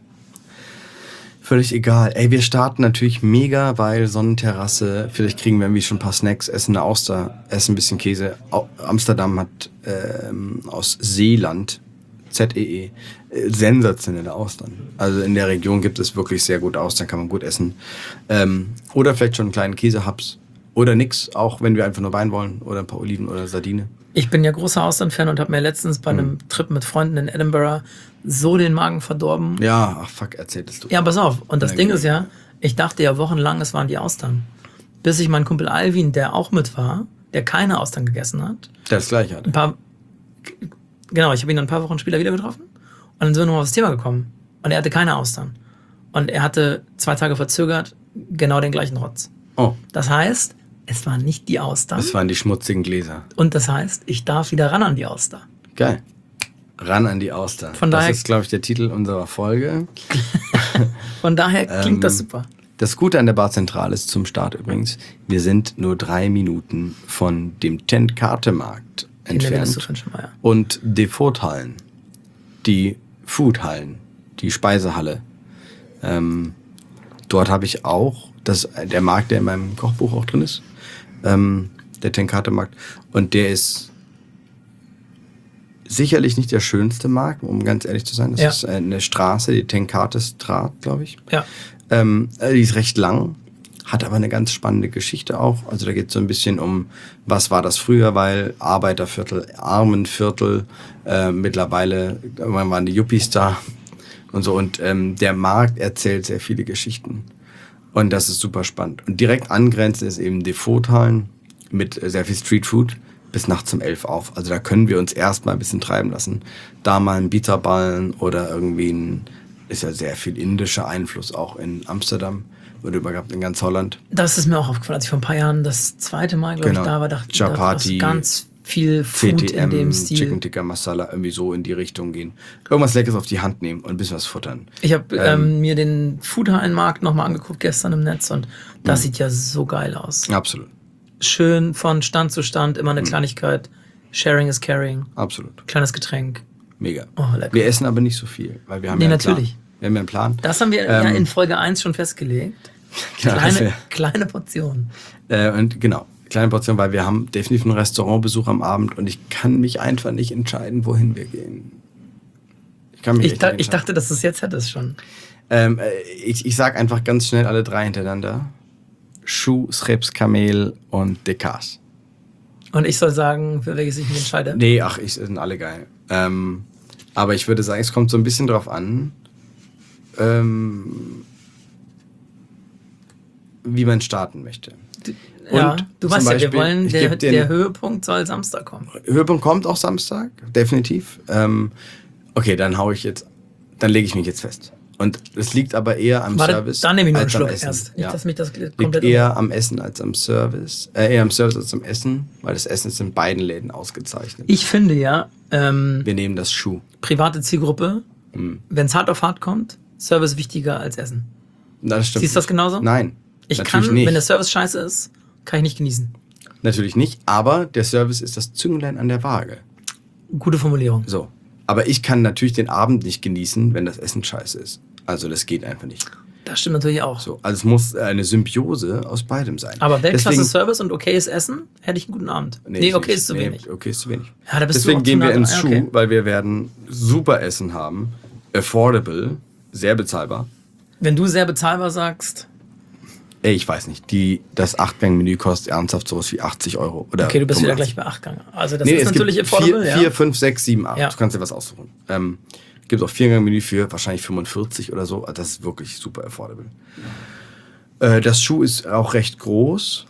Völlig egal. Ey, wir starten natürlich mega, weil Sonnenterrasse, vielleicht kriegen wir irgendwie schon ein paar Snacks, essen eine Auster, essen ein bisschen Käse. Amsterdam hat aus Zeeland, ZEE, sensationelle Austern. Also in der Region gibt es wirklich sehr gute Austern, kann man gut essen. Oder vielleicht schon einen kleinen Käsehubs. Oder nix, auch wenn wir einfach nur Wein wollen. Oder ein paar Oliven oder Sardine. Ich bin ja großer Austern-Fan und habe mir letztens bei einem Trip mit Freunden in Edinburgh so den Magen verdorben. Ja, ach fuck, erzähltest du. Ja, pass auf. Und das Ding ist ja, ich dachte ja wochenlang, es waren die Austern. Bis ich meinen Kumpel Alvin, der auch mit war, der keine Austern gegessen hat. Der das gleiche hatte. Genau, ich habe ihn dann ein paar Wochen später wieder getroffen. Und dann sind wir nochmal auf das Thema gekommen. Und er hatte keine Austern. Und er hatte 2 Tage verzögert genau den gleichen Rotz. Oh. Das heißt, es waren nicht die Austern. Das waren die schmutzigen Gläser. Und das heißt, ich darf wieder ran an die Auster. Geil. Ran an die Auster. Von daher, das ist, glaube ich, der Titel unserer Folge. Von daher klingt das super. Das Gute an der Bar Zentral ist zum Start übrigens, wir sind nur 3 Minuten von dem Tenkate-Markt entfernt. Ja. Und die Foodhallen, die Foodhallen, die Speisehalle. Dort habe ich auch, der Markt, der in meinem Kochbuch auch drin ist, der Tenkate-Markt. Und der ist sicherlich nicht der schönste Markt, um ganz ehrlich zu sein. Das ist eine Straße, die Tenkate-Straat, glaube ich. Ja. Die ist recht lang, hat aber eine ganz spannende Geschichte auch. Also da geht es so ein bisschen um, was war das früher, weil Arbeiterviertel, Armenviertel, mittlerweile waren die Yuppies da und so. Und der Markt erzählt sehr viele Geschichten. Und das ist super spannend. Und direkt angrenzend ist eben die Foodhallen mit sehr viel Streetfood bis nachts um 11 auf. Also da können wir uns erstmal ein bisschen treiben lassen. Da mal einen Pizzaballen oder irgendwie ist ja sehr viel indischer Einfluss auch in Amsterdam. Wurde überhaupt in ganz Holland. Das ist mir auch aufgefallen, als ich vor ein paar Jahren das zweite Mal, glaube ich, da war, dachte ich, Chapati, ganz viel Food in dem Stil. Chicken Tikka Masala, irgendwie so in die Richtung gehen. Irgendwas Leckeres auf die Hand nehmen und ein bisschen was futtern. Ich habe mir den Foodhallenmarkt nochmal angeguckt gestern im Netz und das sieht ja so geil aus. Absolut. Schön von Stand zu Stand, immer eine Kleinigkeit. Sharing is caring. Absolut. Kleines Getränk. Mega. Oh, lecker. Wir essen aber nicht so viel, weil wir haben natürlich. Wir haben ja einen Plan. Das haben wir ja in Folge 1 schon festgelegt. Genau, Kleine Portion. Und genau, kleine Portion, weil wir haben definitiv einen Restaurantbesuch am Abend und ich kann mich einfach nicht entscheiden, wohin wir gehen. Ich dachte, dass du es jetzt hättest schon. Ich sag einfach ganz schnell alle drei hintereinander. Schuh, Schreps, Kamel und Dekas. Und ich soll sagen, für welches ich mich entscheide? Nee, sind alle geil. Aber ich würde sagen, es kommt so ein bisschen drauf an, wie man starten möchte. Ja, und du weißt Beispiel, ja, wir wollen, der Höhepunkt soll Samstag kommen. Höhepunkt kommt auch Samstag, definitiv. Okay, dann lege ich mich jetzt fest. Und es liegt aber eher am Service. Dann nehme ich nur einen als am Schluck Essen. erst. Nicht, Ja. dass mich das Liegt komplett eher am Essen als am Service. Eher am Service als am Essen, weil das Essen ist in beiden Läden ausgezeichnet. Ich finde ja, Wir nehmen das Schuh. private Zielgruppe, wenn es hart auf hart kommt, Service wichtiger als Essen. Na, das stimmt. Siehst du das genauso? Nein. Ich natürlich kann, nicht. wenn der Service scheiße ist, kann ich nicht genießen. Natürlich nicht, aber der Service ist das Zünglein an der Waage. Gute Formulierung. So. Aber ich kann natürlich den Abend nicht genießen, wenn das Essen scheiße ist. Also das geht einfach nicht. Das stimmt natürlich auch. So. Also es muss eine Symbiose aus beidem sein. Aber Weltklasse Deswegen- Service und okayes Essen, hätte ich einen guten Abend. Nee, okay ist zu wenig. Okay ist zu wenig. Ja, da bist du Deswegen auch zu gehen nah wir dran. ins Ja, Schuh, okay. weil wir werden super Essen haben. Affordable, sehr bezahlbar. Wenn du sehr bezahlbar sagst, Ey, ich weiß nicht, das 8-Gang-Menü kostet ernsthaft sowas wie 80 Euro. Oder okay, du bist wieder 85. gleich bei 8 Gang. Also das Nee, ist es natürlich gibt affordable, 4, 5, 6, 7, 8. Ja. Du kannst dir was aussuchen. Gibt auch 4-Gang-Menü für wahrscheinlich 45 oder so. Also das ist wirklich super affordable. Das Schuh ist auch recht groß,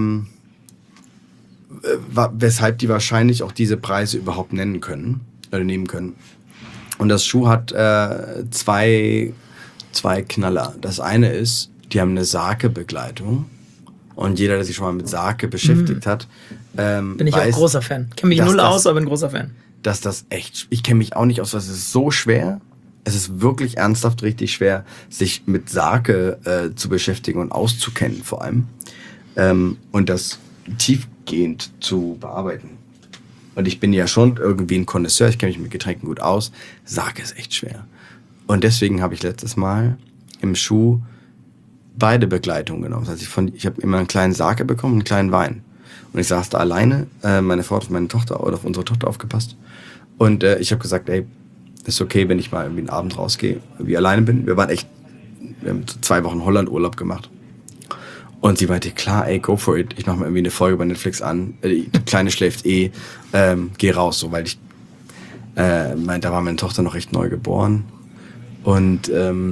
weshalb die wahrscheinlich auch diese Preise überhaupt nehmen können. Und das Schuh hat zwei Knaller. Das eine ist, die haben eine Sake-Begleitung. Und jeder, der sich schon mal mit Sake beschäftigt hat, bin ich weiß, auch großer Fan. Kenne mich dass null das- aus, aber bin großer Fan. dass das echt, ich kenne mich auch nicht aus, es ist so schwer. Es ist wirklich ernsthaft richtig schwer, sich mit Sake zu beschäftigen und auszukennen vor allem. Und das tiefgehend zu bearbeiten. Und ich bin ja schon irgendwie ein Connoisseur, ich kenne mich mit Getränken gut aus. Sake ist echt schwer. Und deswegen habe ich letztes Mal im Schuh beide Begleitungen genommen. Das heißt, ich habe immer einen kleinen Sake bekommen und einen kleinen Wein. Und ich saß da alleine, meine Frau hat auf meine Tochter oder auf unsere Tochter aufgepasst. Und ich habe gesagt, ey, ist okay, wenn ich mal irgendwie einen Abend rausgehe, wie alleine bin. Wir haben 2 Wochen Holland-Urlaub gemacht. Und sie meinte, klar, ey, go for it. Ich mache mal irgendwie eine Folge bei Netflix an. Die Kleine schläft geh raus. So, weil da war meine Tochter noch recht neu geboren. Und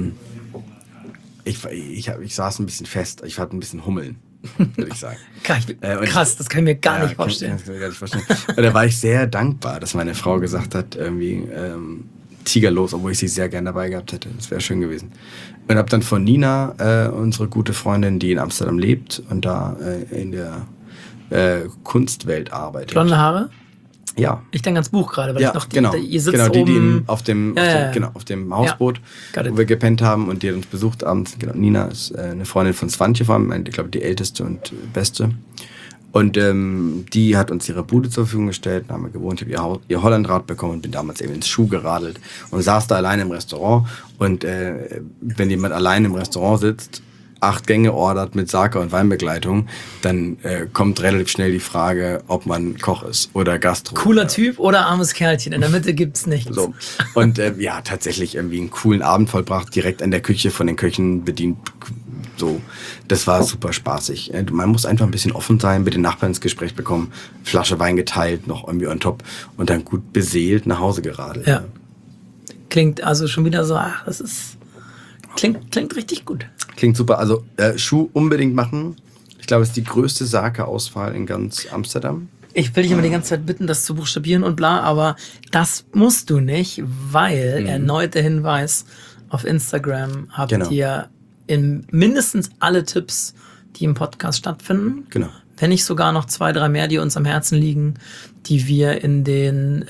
ich saß ein bisschen fest. Ich hatte ein bisschen Hummeln, würde ich sagen. Krass, das kann ich mir gar nicht vorstellen. Kann ich mir gar nicht vorstellen. Und da war ich sehr dankbar, dass meine Frau gesagt hat, irgendwie Tigerlos, obwohl ich sie sehr gern dabei gehabt hätte. Das wäre schön gewesen. Und habe dann von Nina, unsere gute Freundin, die in Amsterdam lebt und da in der Kunstwelt arbeitet. Blonde Haare? Ja. Ich denke ans Buch gerade, weil Ja, ich noch genau. ihr sitzt Genau, die oben. auf dem Hausboot, got it. wo wir gepennt haben und die hat uns besucht abends. Genau, Nina ist eine Freundin von Swantje, vor allem, ich glaube, die älteste und beste. Und die hat uns ihre Bude zur Verfügung gestellt, da haben wir gewohnt, ich habe ihr Hollandrad bekommen und bin damals eben ins Schuh geradelt und saß da alleine im Restaurant. Und wenn jemand allein im Restaurant sitzt, 8 Gänge ordert mit Sake und Weinbegleitung, dann kommt relativ schnell die Frage, ob man Koch ist oder Gastro. Cooler Typ oder armes Kerlchen. In der Mitte gibt's nichts. So. Und ja, tatsächlich irgendwie einen coolen Abend vollbracht, direkt an der Küche von den Köchen bedient. So, das war super spaßig. Man muss einfach ein bisschen offen sein, mit den Nachbarn ins Gespräch bekommen, Flasche Wein geteilt, noch irgendwie on top und dann gut beseelt nach Hause geradelt. Ja. Klingt also schon wieder so, das ist. Klingt richtig gut. Klingt super. Also Schuh unbedingt machen. Ich glaube, es ist die größte Sake-Auswahl in ganz Amsterdam. Ich will dich immer die ganze Zeit bitten, das zu buchstabieren und bla, aber das musst du nicht, weil erneut der Hinweis auf Instagram habt Genau. ihr in mindestens alle Tipps, die im Podcast stattfinden, Genau. wenn nicht sogar noch 2, 3 mehr, die uns am Herzen liegen, die wir in den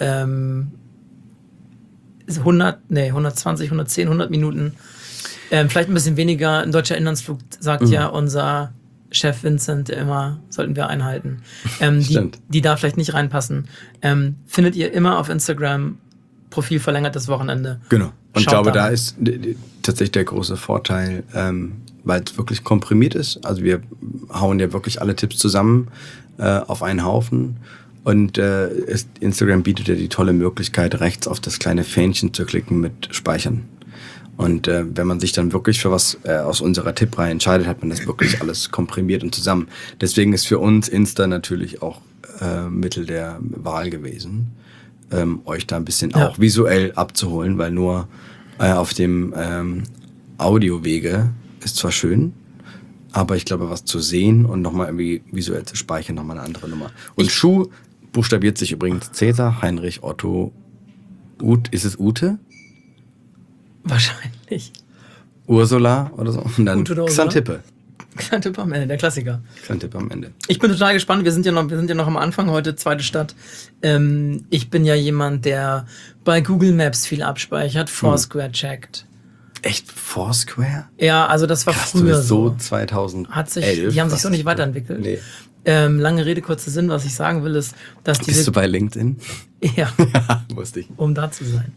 120, 110, 100 Minuten, vielleicht ein bisschen weniger. Ein deutscher Inlandsflug sagt ja unser Chef Vincent immer, sollten wir einhalten. Die da vielleicht nicht reinpassen. Findet ihr immer auf Instagram Profil verlängertes Wochenende. Genau. Und ich glaube, da rein. ist tatsächlich der große Vorteil, weil es wirklich komprimiert ist. Also wir hauen ja wirklich alle Tipps zusammen auf einen Haufen. Und Instagram bietet ja die tolle Möglichkeit, rechts auf das kleine Fähnchen zu klicken mit Speichern. Und wenn man sich dann wirklich für was aus unserer Tippreihe entscheidet, hat man das wirklich alles komprimiert und zusammen. Deswegen ist für uns Insta natürlich auch Mittel der Wahl gewesen, euch da ein bisschen auch visuell abzuholen, weil nur auf dem Audiowege ist zwar schön, aber ich glaube, was zu sehen und nochmal irgendwie visuell zu speichern, nochmal eine andere Nummer. Und Schuh buchstabiert sich übrigens Cäsar, Heinrich, Otto, ist es Ute? Wahrscheinlich. Ursula oder so. Und dann Ute oder Xantippe. Xantippe am Ende, der Klassiker. Xantippe am Ende. Ich bin total gespannt. Wir sind ja noch am Anfang heute, zweite Stadt. Ich bin ja jemand, der bei Google Maps viel abspeichert, Foursquare checkt. Echt Foursquare? Ja, also das war Krass, früher du bist so so. 2011. Die haben sich so nicht weiterentwickelt. Nee. Lange Rede, kurzer Sinn. Was ich sagen will, ist, dass Bist du bei LinkedIn? Ja, Ja, wusste ich. um da zu sein.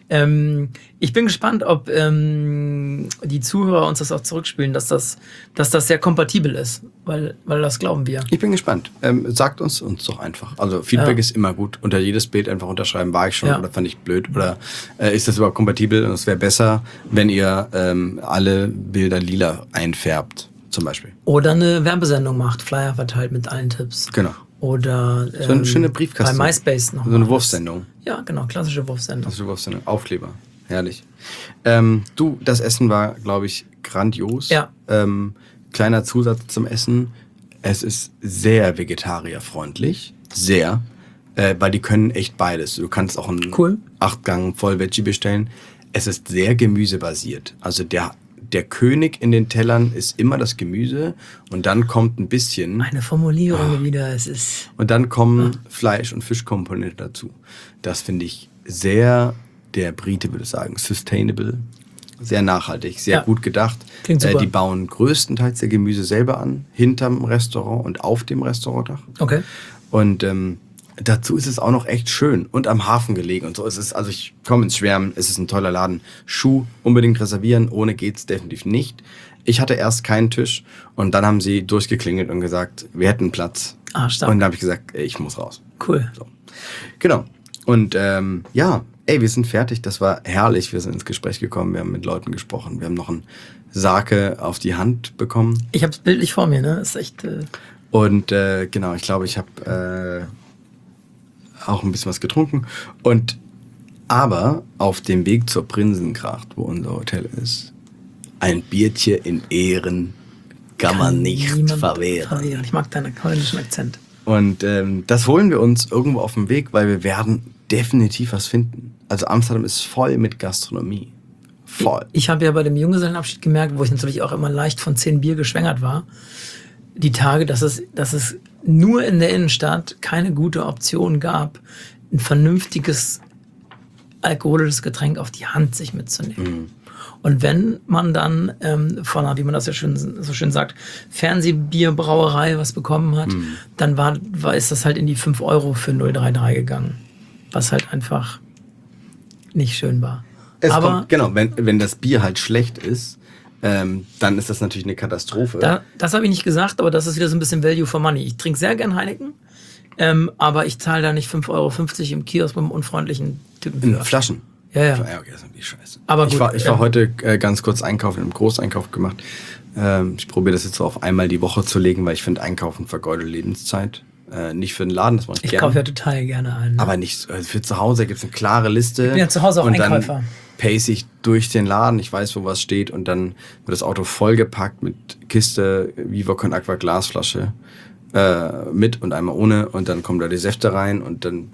Ich bin gespannt, ob die Zuhörer uns das auch zurückspielen, dass das sehr kompatibel ist, weil das glauben wir. Ich bin gespannt. Sagt uns doch einfach. Also Feedback ist immer gut. Unter jedes Bild einfach unterschreiben, war ich schon oder fand ich blöd oder ist das überhaupt kompatibel? Und es wäre besser, wenn ihr alle Bilder lila einfärbt, zum Beispiel. Oder eine Werbesendung macht, Flyer verteilt mit allen Tipps. Genau. Oder So eine schöne Briefkasten. bei MySpace noch. So eine Wurfsendung. Ja, genau, klassische Wurfsendung. Aufkleber. Herrlich. Das Essen war, glaube ich, grandios. Ja. Kleiner Zusatz zum Essen. Es ist sehr vegetarierfreundlich. Sehr. Weil die können echt beides. Du kannst auch einen 8-Gang Voll-Veggie bestellen. Es ist sehr gemüsebasiert. Also der König in den Tellern ist immer das Gemüse und dann kommt ein bisschen... Eine Formulierung wieder, es ist... Und dann kommen Fleisch- und Fischkomponente dazu. Das finde ich sehr, der Brite würde sagen, sustainable, sehr nachhaltig, sehr gut gedacht. Klingt super. Die bauen größtenteils ihr Gemüse selber an, hinterm Restaurant und auf dem Restaurantdach. Okay. Und dazu ist es auch noch echt schön und am Hafen gelegen und so. Also ich komme ins Schwärmen, es ist ein toller Laden. Schuh unbedingt reservieren, ohne geht's definitiv nicht. Ich hatte erst keinen Tisch und dann haben sie durchgeklingelt und gesagt, wir hätten Platz. Ah, stark. Und dann habe ich gesagt, ich muss raus. Cool. So. Genau. Und wir sind fertig. Das war herrlich. Wir sind ins Gespräch gekommen, wir haben mit Leuten gesprochen. Wir haben noch einen Sake auf die Hand bekommen. Ich habe es bildlich vor mir, ne? Ist echt... Und genau, ich glaube, ich habe auch ein bisschen was getrunken. Aber auf dem Weg zur Prinsengracht, wo unser Hotel ist, ein Biertje in Ehren kann man nicht verwehren. Ich mag deinen holländischen Akzent. Und das holen wir uns irgendwo auf dem Weg, weil wir werden definitiv was finden. Also Amsterdam ist voll mit Gastronomie. Voll. Ich habe ja bei dem Junggesellenabschied gemerkt, wo ich natürlich auch immer leicht von 10 Bier geschwängert war, die Tage, dass es nur in der Innenstadt keine gute Option gab, ein vernünftiges alkoholisches Getränk auf die Hand sich mitzunehmen. Und wenn man dann von einer, wie man das ja so schön sagt, Fernsehbierbrauerei was bekommen hat, dann ist das halt in die 5 Euro für 033 gegangen. Was halt einfach nicht schön war. Wenn das Bier halt schlecht ist, dann ist das natürlich eine Katastrophe. Das habe ich nicht gesagt, aber das ist wieder so ein bisschen Value for Money. Ich trinke sehr gern Heineken, aber ich zahle da nicht 5,50 Euro im Kiosk mit einem unfreundlichen Typen für. In Flaschen? Ja. Okay, das ist irgendwie scheiße. Aber gut, ich war heute ganz kurz einkaufen, einen Großeinkauf gemacht. Ich probiere das jetzt so auf einmal die Woche zu legen, weil ich finde, Einkaufen vergeudet Lebenszeit. Nicht für den Laden, das mache ich gerne. Ich kaufe ja total gerne ein. Ne? Aber nicht für zu Hause gibt es eine klare Liste. Ich bin ja zu Hause auch Einkäufer. Dann pace ich durch den Laden, ich weiß, wo was steht und dann wird das Auto vollgepackt mit Kiste, Viva Con Aqua Glasflasche mit und einmal ohne und dann kommen da die Säfte rein und dann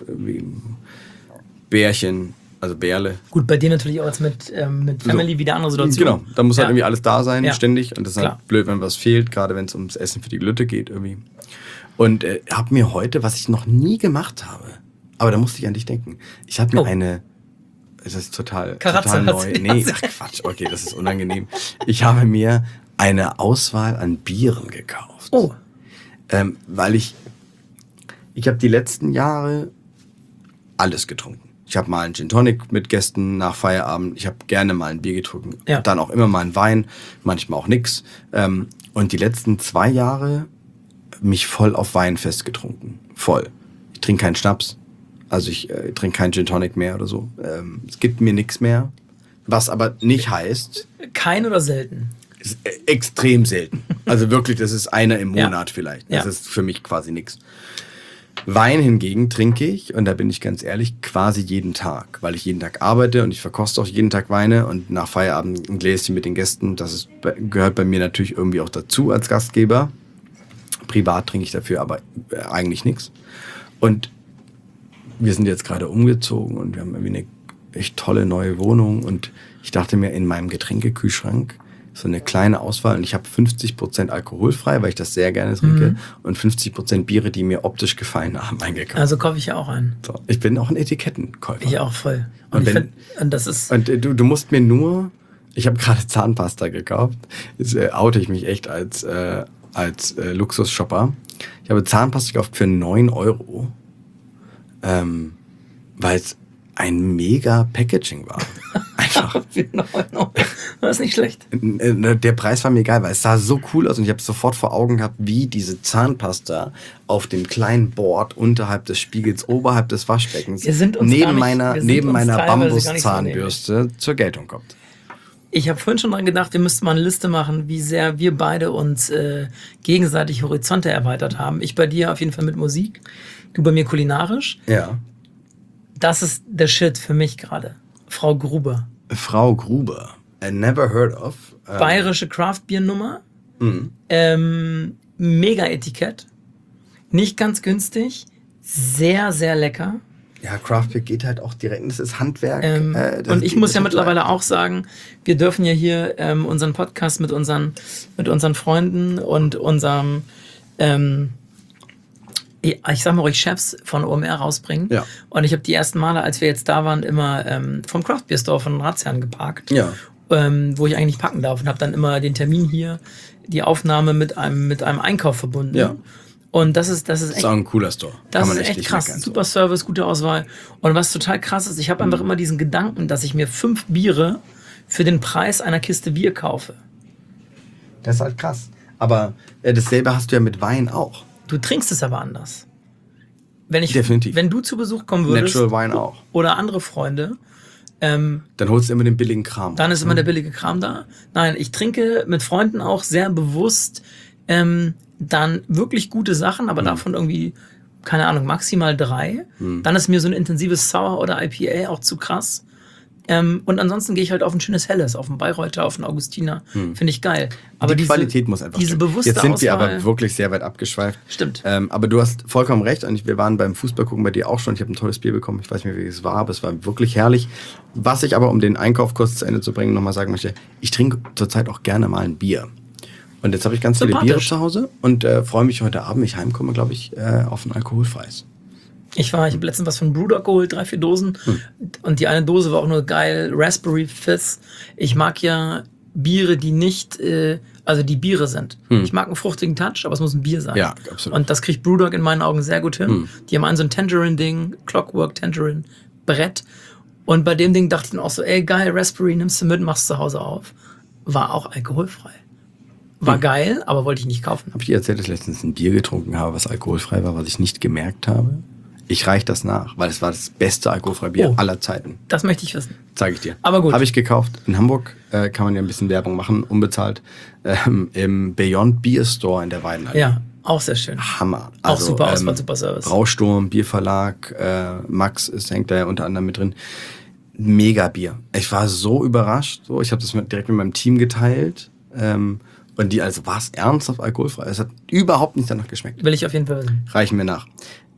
Bärchen, also Bärle. Gut, bei dir natürlich auch jetzt mit Family wieder andere Situation. Genau, da muss halt irgendwie alles da sein, ständig und das ist Klar. halt blöd, wenn was fehlt, gerade wenn es ums Essen für die Lütte geht irgendwie. Und habe mir heute, was ich noch nie gemacht habe, aber da musste ich an dich denken. Ich habe mir eine, das ist total neu. Nee, ach Quatsch, okay, das ist unangenehm. Ich habe mir eine Auswahl an Bieren gekauft. Oh. Weil ich habe die letzten Jahre alles getrunken. Ich habe mal einen Gin Tonic mit Gästen nach Feierabend. Ich habe gerne mal ein Bier getrunken. Ja. Dann auch immer mal einen Wein, manchmal auch nix. Und die letzten 2 Jahre mich voll auf Wein festgetrunken. Voll. Ich trinke keinen Schnaps. Also ich trinke keinen Gin Tonic mehr oder so. Es gibt mir nichts mehr. Was aber nicht heißt... Kein oder selten? Ist extrem selten. Also wirklich, das ist einer im Monat vielleicht. Das Ja. ist für mich quasi nichts. Wein hingegen trinke ich, und da bin ich ganz ehrlich, quasi jeden Tag. Weil ich jeden Tag arbeite und ich verkoste auch jeden Tag Weine und nach Feierabend ein Gläschen mit den Gästen. Gehört bei mir natürlich irgendwie auch dazu als Gastgeber. Privat trinke ich dafür aber eigentlich nichts. Und wir sind jetzt gerade umgezogen und wir haben irgendwie eine echt tolle neue Wohnung. Und ich dachte mir, in meinem Getränkekühlschrank so eine kleine Auswahl. Und ich habe 50% alkoholfrei, weil ich das sehr gerne trinke. Und 50% Biere, die mir optisch gefallen haben, eingekauft. Also kaufe ich ja auch ein. So, ich bin auch ein Etikettenkäufer. Ich auch voll. Und, Und ich wenn- finde, das ist... Und du musst mir nur... Ich habe gerade Zahnpasta gekauft. Jetzt oute ich mich echt als Luxusshopper. Ich habe Zahnpasta gekauft für 9 €. Weil es ein mega Packaging war. Einfach. Das ist nicht schlecht. Der Preis war mir egal, weil es sah so cool aus und ich habe sofort vor Augen gehabt, wie diese Zahnpasta auf dem kleinen Board unterhalb des Spiegels, oberhalb des Waschbeckens, Wir sind uns neben gar nicht- meiner wir sind uns teilweise gar nicht so Bambuszahnbürste zur Geltung kommt. Ich habe vorhin schon dran gedacht, wir müssten mal eine Liste machen, wie sehr wir beide uns gegenseitig Horizonte erweitert haben. Ich bei dir auf jeden Fall mit Musik, du bei mir kulinarisch. Ja. Das ist der Shit für mich gerade. Frau Gruber. Frau Gruber. I never heard of. Bayerische Craft-Bier-Nummer. Mega Etikett. Nicht ganz günstig. Sehr, sehr lecker. Ja, Craft Beer geht halt auch direkt. Das ist Handwerk. Und ich muss ja mittlerweile auch sagen, wir dürfen ja hier unseren Podcast mit unseren Freunden und unserem, ich sag mal ruhig, Chefs von OMR rausbringen. Ja. Und ich habe die ersten Male, als wir jetzt da waren, immer vom Craft Beer Store von Ratsherrn geparkt. Ja. Wo ich eigentlich nicht parken darf. Und habe dann immer den Termin hier, die Aufnahme mit einem Einkauf verbunden. Ja. Und das ist Das echt ist auch ein cooler Store. das Kann man ist echt nicht krass. meckern, so. Super Service, gute Auswahl. Und was total krass ist, ich habe einfach immer diesen Gedanken, dass ich mir 5 Biere für den Preis einer Kiste Bier kaufe. Das ist halt krass. Aber dasselbe hast du ja mit Wein auch. Du trinkst es aber anders. Definitiv. Wenn du zu Besuch kommen würdest Natural Wine auch. oder andere Freunde, Dann holst du immer den billigen Kram. dann ist immer der billige Kram da. Nein, ich trinke mit Freunden auch sehr bewusst dann wirklich gute Sachen, aber davon irgendwie, keine Ahnung, maximal 3. Dann ist mir so ein intensives Sour oder IPA auch zu krass. Und ansonsten gehe ich halt auf ein schönes Helles, auf einen Bayreuther, auf einen Augustiner. Finde ich geil. Aber die Qualität muss einfach diese stimmen. bewusste Jetzt sind wir Auswahl, aber wirklich sehr weit abgeschweift. Stimmt. Aber du hast vollkommen recht. Und wir waren beim Fußball gucken bei dir auch schon. Ich habe ein tolles Bier bekommen. Ich weiß nicht mehr, wie es war, aber es war wirklich herrlich. Was ich aber, um den Einkauf kurz zu Ende zu bringen, nochmal sagen möchte, ich trinke zurzeit auch gerne mal ein Bier. Und jetzt habe ich ganz viele Biere Sympathisch. zu Hause und freue mich heute Abend, wenn ich heimkomme, glaube ich, auf ein alkoholfreies. Ich habe letztens was von Brewdog geholt, 3, 4 Dosen. Und die eine Dose war auch nur geil, Raspberry Fizz. Ich mag ja Biere, die nicht, also die Biere sind. Ich mag einen fruchtigen Touch, aber es muss ein Bier sein. Ja, absolut. Und das kriegt Brewdog in meinen Augen sehr gut hin. Die haben so ein Tangerine-Ding, Clockwork Tangerine Brett. Und bei dem Ding dachte ich dann auch so, ey geil, Raspberry nimmst du mit, machst zu Hause auf. War auch alkoholfrei. War geil, aber wollte ich nicht kaufen. Habe ich dir erzählt, dass ich letztens ein Bier getrunken habe, was alkoholfrei war, was ich nicht gemerkt habe? Ich reiche das nach, weil es war das beste alkoholfreie Bier aller Zeiten. Das möchte ich wissen. Zeige ich dir. Aber gut. Habe ich gekauft. In Hamburg kann man ja ein bisschen Werbung machen, unbezahlt. Im Beyond Beer Store in der Weidenallee. Ja, auch sehr schön. Hammer. Auch super Auswahl, super Service. Brausturm, Bierverlag, Max hängt da ja unter anderem mit drin. Mega Bier. Ich war so überrascht. So, ich habe das direkt mit meinem Team geteilt. Und die, also war es ernsthaft alkoholfrei. Es hat überhaupt nicht danach geschmeckt. Will ich auf jeden Fall wissen. Reichen wir nach.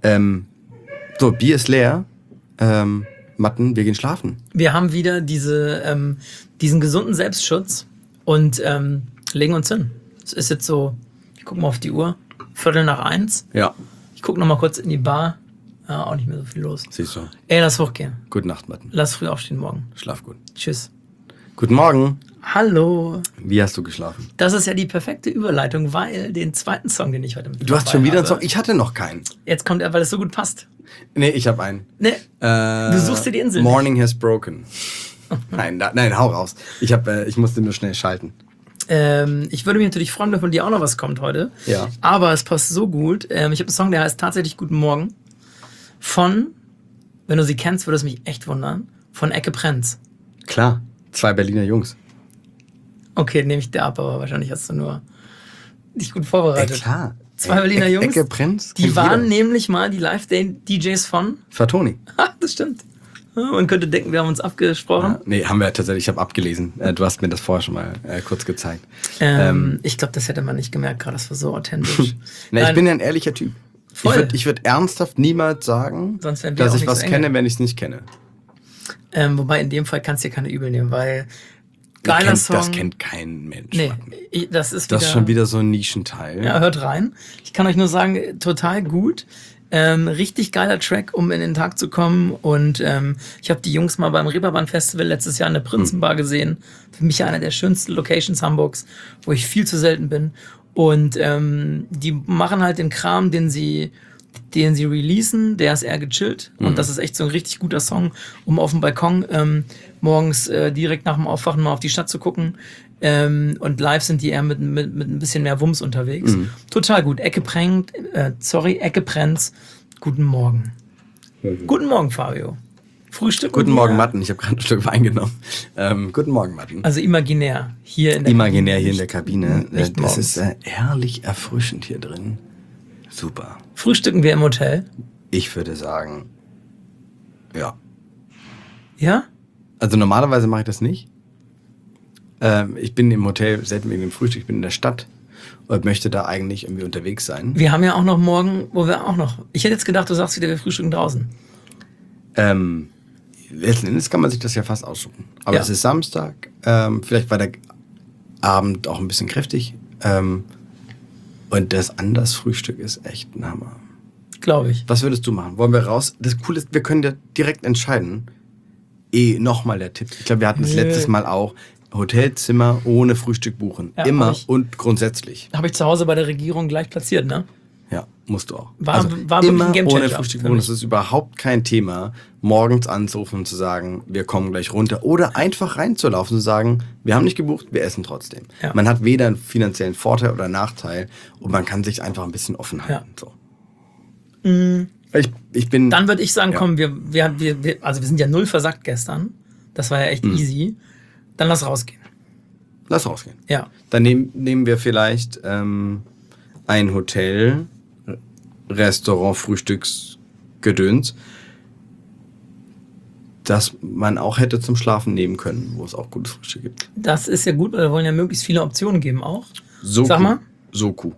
So, Bier ist leer. Matten, wir gehen schlafen. Wir haben wieder diesen gesunden Selbstschutz und legen uns hin. Es ist jetzt so, ich gucke mal auf die Uhr, 1:15. Ja, Ich gucke noch mal kurz in die Bar. Ja, auch nicht mehr so viel los. siehst du. Ey, lass hochgehen. Gute Nacht, Matten. Lass früh aufstehen morgen. Schlaf gut. Tschüss. Guten Morgen. Hallo. Wie hast du geschlafen? Das ist ja die perfekte Überleitung, weil den zweiten Song, den ich heute mit Du hast dabei schon wieder einen habe, Song? Ich hatte noch keinen. Jetzt kommt er, weil es so gut passt. Nee, ich habe einen. Nee, du suchst dir die Insel Morning has broken. Nein, hau raus. Ich musste nur schnell schalten. Ich würde mich natürlich freuen, wenn von dir auch noch was kommt heute. Ja. Aber es passt so gut. Ich habe einen Song, der heißt tatsächlich Guten Morgen. Von, wenn du sie kennst, würde es mich echt wundern, von Ecke Prenz. Klar, 2 Berliner Jungs. Okay, nehme ich dir ab, aber wahrscheinlich hast du nur dich gut vorbereitet. Klar. 2 Berliner Jungs. Ecke Prenz. Die kennt waren jeder. nämlich mal die Live-DJs von. Fatoni. Das stimmt. Man könnte denken, wir haben uns abgesprochen. Nee, haben wir tatsächlich. Ich habe abgelesen. Du hast mir das vorher schon mal kurz gezeigt. Ich glaube, das hätte man nicht gemerkt, gerade das war so authentisch. Ich bin ja ein ehrlicher Typ. Voll. Ich würd ernsthaft niemals sagen, Sonst wären wir dass auch ich nicht was so eng. kenne, wenn ich es nicht kenne. Wobei in dem Fall kannst du dir keine übel nehmen, weil geiler Song. Das kennt kein Mensch. Nee, Mann. das ist wieder, Das ist schon wieder so ein Nischenteil. Ja, hört rein. Ich kann euch nur sagen, total gut. Richtig geiler Track, um in den Tag zu kommen. Und ich habe die Jungs mal beim Reeperbahn Festival letztes Jahr in der Prinzenbar gesehen. Für mich ja eine der schönsten Locations Hamburgs, wo ich viel zu selten bin. Und die machen halt den Kram, den sie releasen, der ist eher gechillt. Und das ist echt so ein richtig guter Song, um auf dem Balkon morgens direkt nach dem Aufwachen mal auf die Stadt zu gucken. Und live sind die eher mit ein bisschen mehr Wumms unterwegs. Total gut. Ecke Prenz. Guten Morgen. Guten Morgen, Fabio. Frühstück. Guten Morgen, Matten. Ich habe gerade ein Stück Wein genommen. Guten Morgen, Matten. Also imaginär hier in der Imaginär Kabine. hier in der Kabine. Nicht Das morgens. ist herrlich erfrischend hier drin. Super. Frühstücken wir im Hotel? Ich würde sagen, ja. Ja? Also normalerweise mache ich das nicht. Ich bin im Hotel selten wegen dem Frühstück. Ich bin in der Stadt und möchte da eigentlich irgendwie unterwegs sein. Wir haben ja auch noch morgen, wo wir auch noch. Ich hätte jetzt gedacht, du sagst wieder, wir frühstücken draußen. Letzten Endes kann man sich das ja fast aussuchen. Aber Ja. es ist Samstag. Vielleicht war der Abend auch ein bisschen kräftig. Und das Andersfrühstück ist echt ein Hammer. Glaube ich. Was würdest du machen? Wollen wir raus? Das Coole ist, wir können ja direkt entscheiden. Nochmal der Tipp. Ich glaube, wir hatten das Nö. letztes Mal auch. Hotelzimmer ohne Frühstück buchen. Ja, Immer hab ich. und grundsätzlich. Habe ich zu Hause bei der Regierung gleich platziert, ne? Ja, musst du auch. War wirklich ein immer Gamechanger ohne Frühstück für buchen. mich. Das ist überhaupt kein Thema, morgens anzurufen und zu sagen, wir kommen gleich runter. Oder einfach reinzulaufen und zu sagen, wir haben nicht gebucht, wir essen trotzdem. Ja. Man hat weder einen finanziellen Vorteil oder Nachteil und man kann sich einfach ein bisschen offen halten. So. Ich bin... Dann würde ich sagen, Ja. komm, wir sind ja null versackt gestern. Das war ja echt easy. Dann lass rausgehen. Lass rausgehen. Ja. Dann nehmen wir vielleicht ein Hotel, Restaurant, Frühstücksgedöns, das man auch hätte zum Schlafen nehmen können, wo es auch gutes Frühstück gibt. Das ist ja gut, weil wir wollen ja möglichst viele Optionen geben auch. Soku. Sag mal. Soku.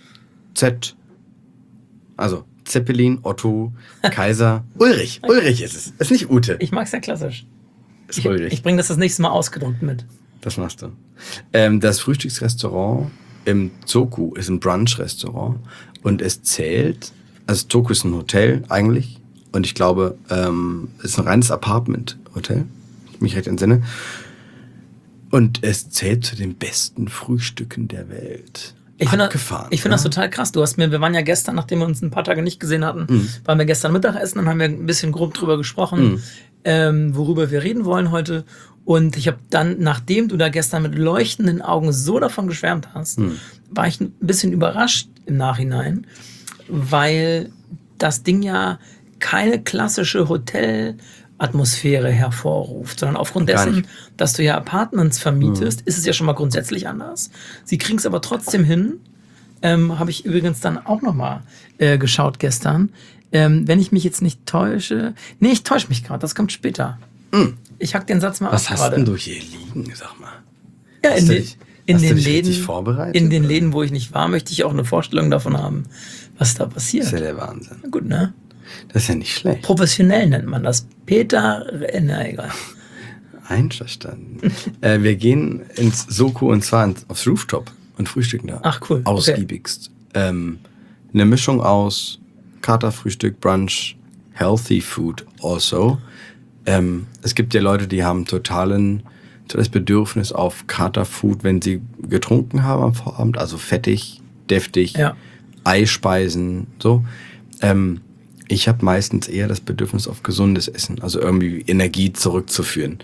Also Zeppelin, Otto, Kaiser, Ulrich. Ulrich ist es. Ist nicht Ute. Ich mag's ja klassisch. Ist Ulrich. Ich bringe das nächste Mal ausgedruckt mit. Das machst du. Das Frühstücksrestaurant im Zoku ist ein Brunch-Restaurant und es zählt, also Zoku ist ein Hotel eigentlich und ich glaube, es ist ein reines Apartment-Hotel, wenn ich mich recht entsinne. Und es zählt zu den besten Frühstücken der Welt. Ich finde Abgefahren, das total krass. Wir waren ja gestern, nachdem wir uns ein paar Tage nicht gesehen hatten, waren wir gestern Mittagessen und haben wir ein bisschen grob drüber gesprochen, worüber wir reden wollen heute. Und ich habe dann, nachdem du da gestern mit leuchtenden Augen so davon geschwärmt hast, war ich ein bisschen überrascht im Nachhinein, weil das Ding ja keine klassische Hotelatmosphäre hervorruft, sondern aufgrund Gar dessen, nicht. dass du ja Apartments vermietest, ist es ja schon mal grundsätzlich anders. Sie kriegen es aber trotzdem hin, habe ich übrigens dann auch nochmal geschaut gestern. Wenn ich mich jetzt nicht täusche, nee, ich täusche mich gerade, das kommt später. Ich hack den Satz mal Was ab hast gerade. denn du hier liegen, sag mal? Ja, Hast du dich richtig Läden, vorbereitet? in den Läden, wo ich nicht war, möchte ich auch eine Vorstellung davon haben, was da passiert. Das ist ja der Wahnsinn. Na gut, ne? Das ist ja nicht schlecht. Professionell nennt man das. Peter, na egal. Einverstanden. Wir gehen ins Soku und zwar aufs Rooftop und frühstücken da. Ach, cool. Okay. Ausgiebigst. eine Mischung aus Katerfrühstück, Brunch, Healthy Food also. Es gibt ja Leute, die haben totales Bedürfnis auf Katerfood, wenn sie getrunken haben am Vorabend, also fettig, deftig, Eispeisen, so. Ich habe meistens eher das Bedürfnis auf gesundes Essen, also irgendwie Energie zurückzuführen.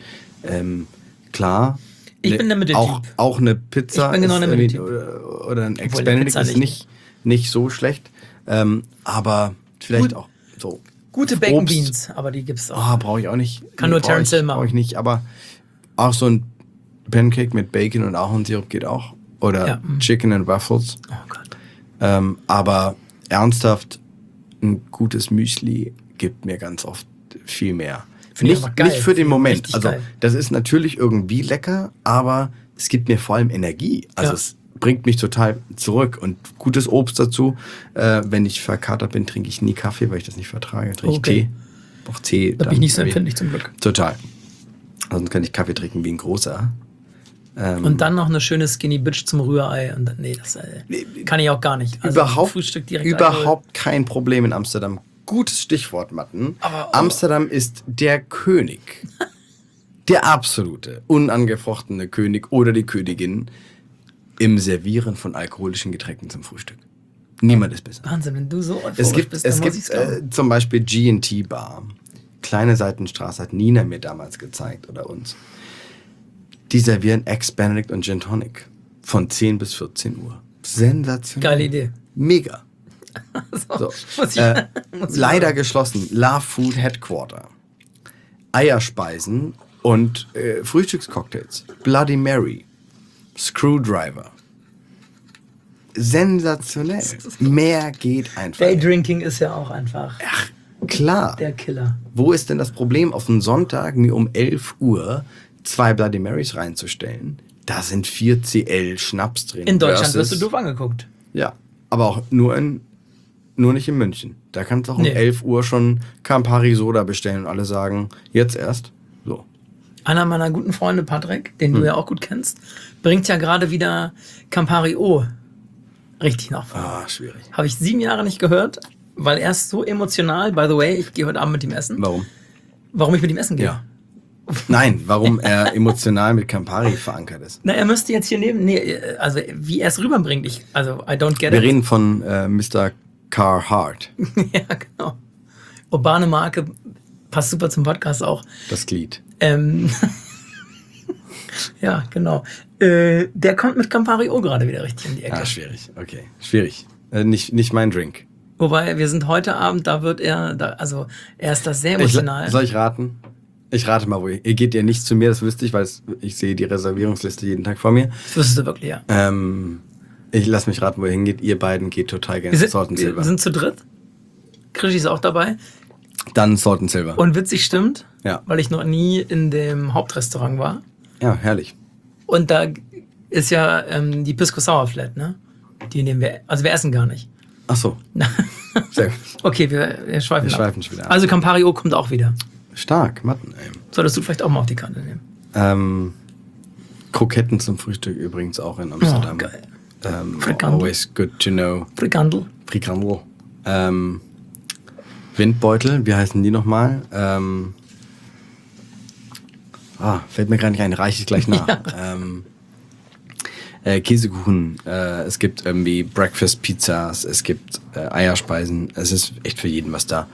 Klar, ich bin der Mitteltyp. Auch eine Pizza ich bin genau der Mitteltyp. oder ein Ex-Benedict ist nicht so schlecht, aber vielleicht auch so. Gute Bacon Beans, aber die gibt's auch. Brauche ich auch nicht. Kann nur Terence Hill machen. Brauche ich nicht, aber auch so ein Pancake mit Bacon und Ahornsirup geht auch. Oder Chicken and Waffles. Oh Gott. Aber ernsthaft, ein gutes Müsli gibt mir ganz oft viel mehr. Nicht für den Moment. Also das ist natürlich irgendwie lecker, aber es gibt mir vor allem Energie. Also es bringt mich total zurück. Und gutes Obst dazu. Wenn ich verkatert bin, trinke ich nie Kaffee, weil ich das nicht vertrage. Trinke ich Tee. Auch Tee. Da bin ich nicht so empfindlich zum Glück. Total. Sonst kann ich Kaffee trinken wie ein großer. Und dann noch eine schöne Skinny Bitch zum Rührei. Und dann, das kann ich auch gar nicht. Also Frühstück direkt überhaupt kein Problem in Amsterdam. Gutes Stichwort, Matten. Amsterdam ist der König. Der absolute, unangefochtene König oder die Königin im Servieren von alkoholischen Getränken zum Frühstück. Niemand ist besser. Wahnsinn, wenn du so euphorisch bist, dann muss ich's glauben. Zum Beispiel G&T Bar. Kleine Seitenstraße hat Nina mir damals gezeigt oder uns. Die servieren Ex-Benedict und Gin Tonic von 10 bis 14 Uhr. Sensationell. Geile Idee. Mega. So. Leider geschlossen. Love Food Headquarter. Eierspeisen und Frühstückscocktails. Bloody Mary. Screwdriver. Sensationell. Mehr geht einfach. Daydrinking ist ja auch einfach. Ach, klar. Der Killer. Wo ist denn das Problem, auf einen Sonntag mir um 11 Uhr 2 Bloody Marys reinzustellen? Da sind 4 CL Schnaps drin. In Deutschland wirst du doof angeguckt. Ja, aber auch nur nicht in München. Da kannst du auch um 11 Uhr schon Campari Soda bestellen und alle sagen, jetzt erst. So. Einer meiner guten Freunde, Patrick, den du ja auch gut kennst, bringt ja gerade wieder Campari O richtig nach vorne. Schwierig. Habe ich 7 Jahre nicht gehört, weil er ist so emotional. By the way, ich gehe heute Abend mit ihm essen. Warum? Warum ich mit ihm essen gehe? Ja. Nein, warum er emotional mit Campari verankert ist. Na, er müsste jetzt hier neben, also wie er es rüberbringt. I don't get it. Wir reden von Mr. Carhartt. Ja, genau. Urbane Marke, passt super zum Podcast auch. Das Glied. Ja, genau. Der kommt mit Campari O gerade wieder richtig in die Ecke. Schwierig. Okay, schwierig. Nicht mein Drink. Wobei, wir sind heute Abend, er ist das sehr emotional. Soll ich raten? Ich rate mal, wo ihr geht ja nicht zu mir, das wüsste ich, weil ich sehe die Reservierungsliste jeden Tag vor mir. Das wüsstest du wirklich, ja. Ich lasse mich raten, wo ihr hingeht. Ihr beiden geht total gerne Salt and Silver. Wir sind zu dritt. Krischi ist auch dabei. Dann Salt and Silver. Und witzig stimmt, ja, weil ich noch nie in dem Hauptrestaurant war. Ja, herrlich. Und da ist ja die Pisco Sour Flat, ne? Die nehmen wir, also wir essen gar nicht. Ach so. Sehr gut. Okay, wir schweifen schon wieder ab. Also Campari O kommt auch wieder. Stark, Matten, ey. Solltest du vielleicht auch mal auf die Karte nehmen. Kroketten zum Frühstück übrigens auch in Amsterdam. Oh, geil. Frikandel. Always good to know. Frikandel. Windbeutel, wie heißen die nochmal? Fällt mir gar nicht ein, reiche ich gleich nach. Ja. Käsekuchen, es gibt irgendwie Breakfast-Pizzas, es gibt Eierspeisen, es ist echt für jeden was da.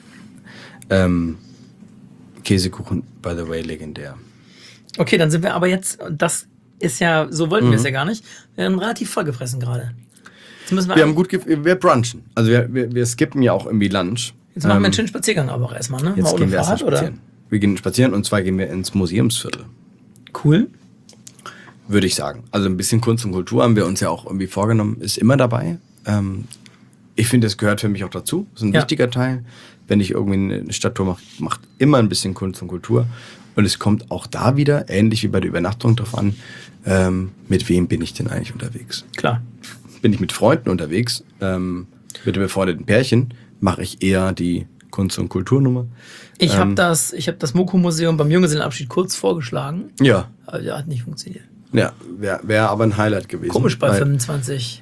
Käsekuchen, by the way, legendär. Okay, dann sind wir aber jetzt, das ist ja, so wollten wir es ja gar nicht, wir haben relativ vollgefressen gerade. Wir brunchen. Also wir skippen ja auch irgendwie Lunch. Jetzt machen wir einen schönen Spaziergang aber auch erstmal, ne? Jetzt gehen wir erstmal spazieren. Wir gehen spazieren und zwar gehen wir ins Museumsviertel. Cool. Würde ich sagen. Also ein bisschen Kunst und Kultur haben wir uns ja auch irgendwie vorgenommen, ist immer dabei. Ich finde, das gehört für mich auch dazu. Das ist ein wichtiger Teil. Wenn ich irgendwie eine Stadttour mache, macht immer ein bisschen Kunst und Kultur. Und es kommt auch da wieder, ähnlich wie bei der Übernachtung, drauf an, mit wem bin ich denn eigentlich unterwegs? Klar. Bin ich mit Freunden unterwegs, mit dem befreundeten Pärchen, mache ich eher die Kunst- und Kulturnummer. Ich habe das Moko-Museum beim Junggesellenabschied kurz vorgeschlagen. Ja. Aber der hat nicht funktioniert. Ja, wäre aber ein Highlight gewesen. Komisch bei 25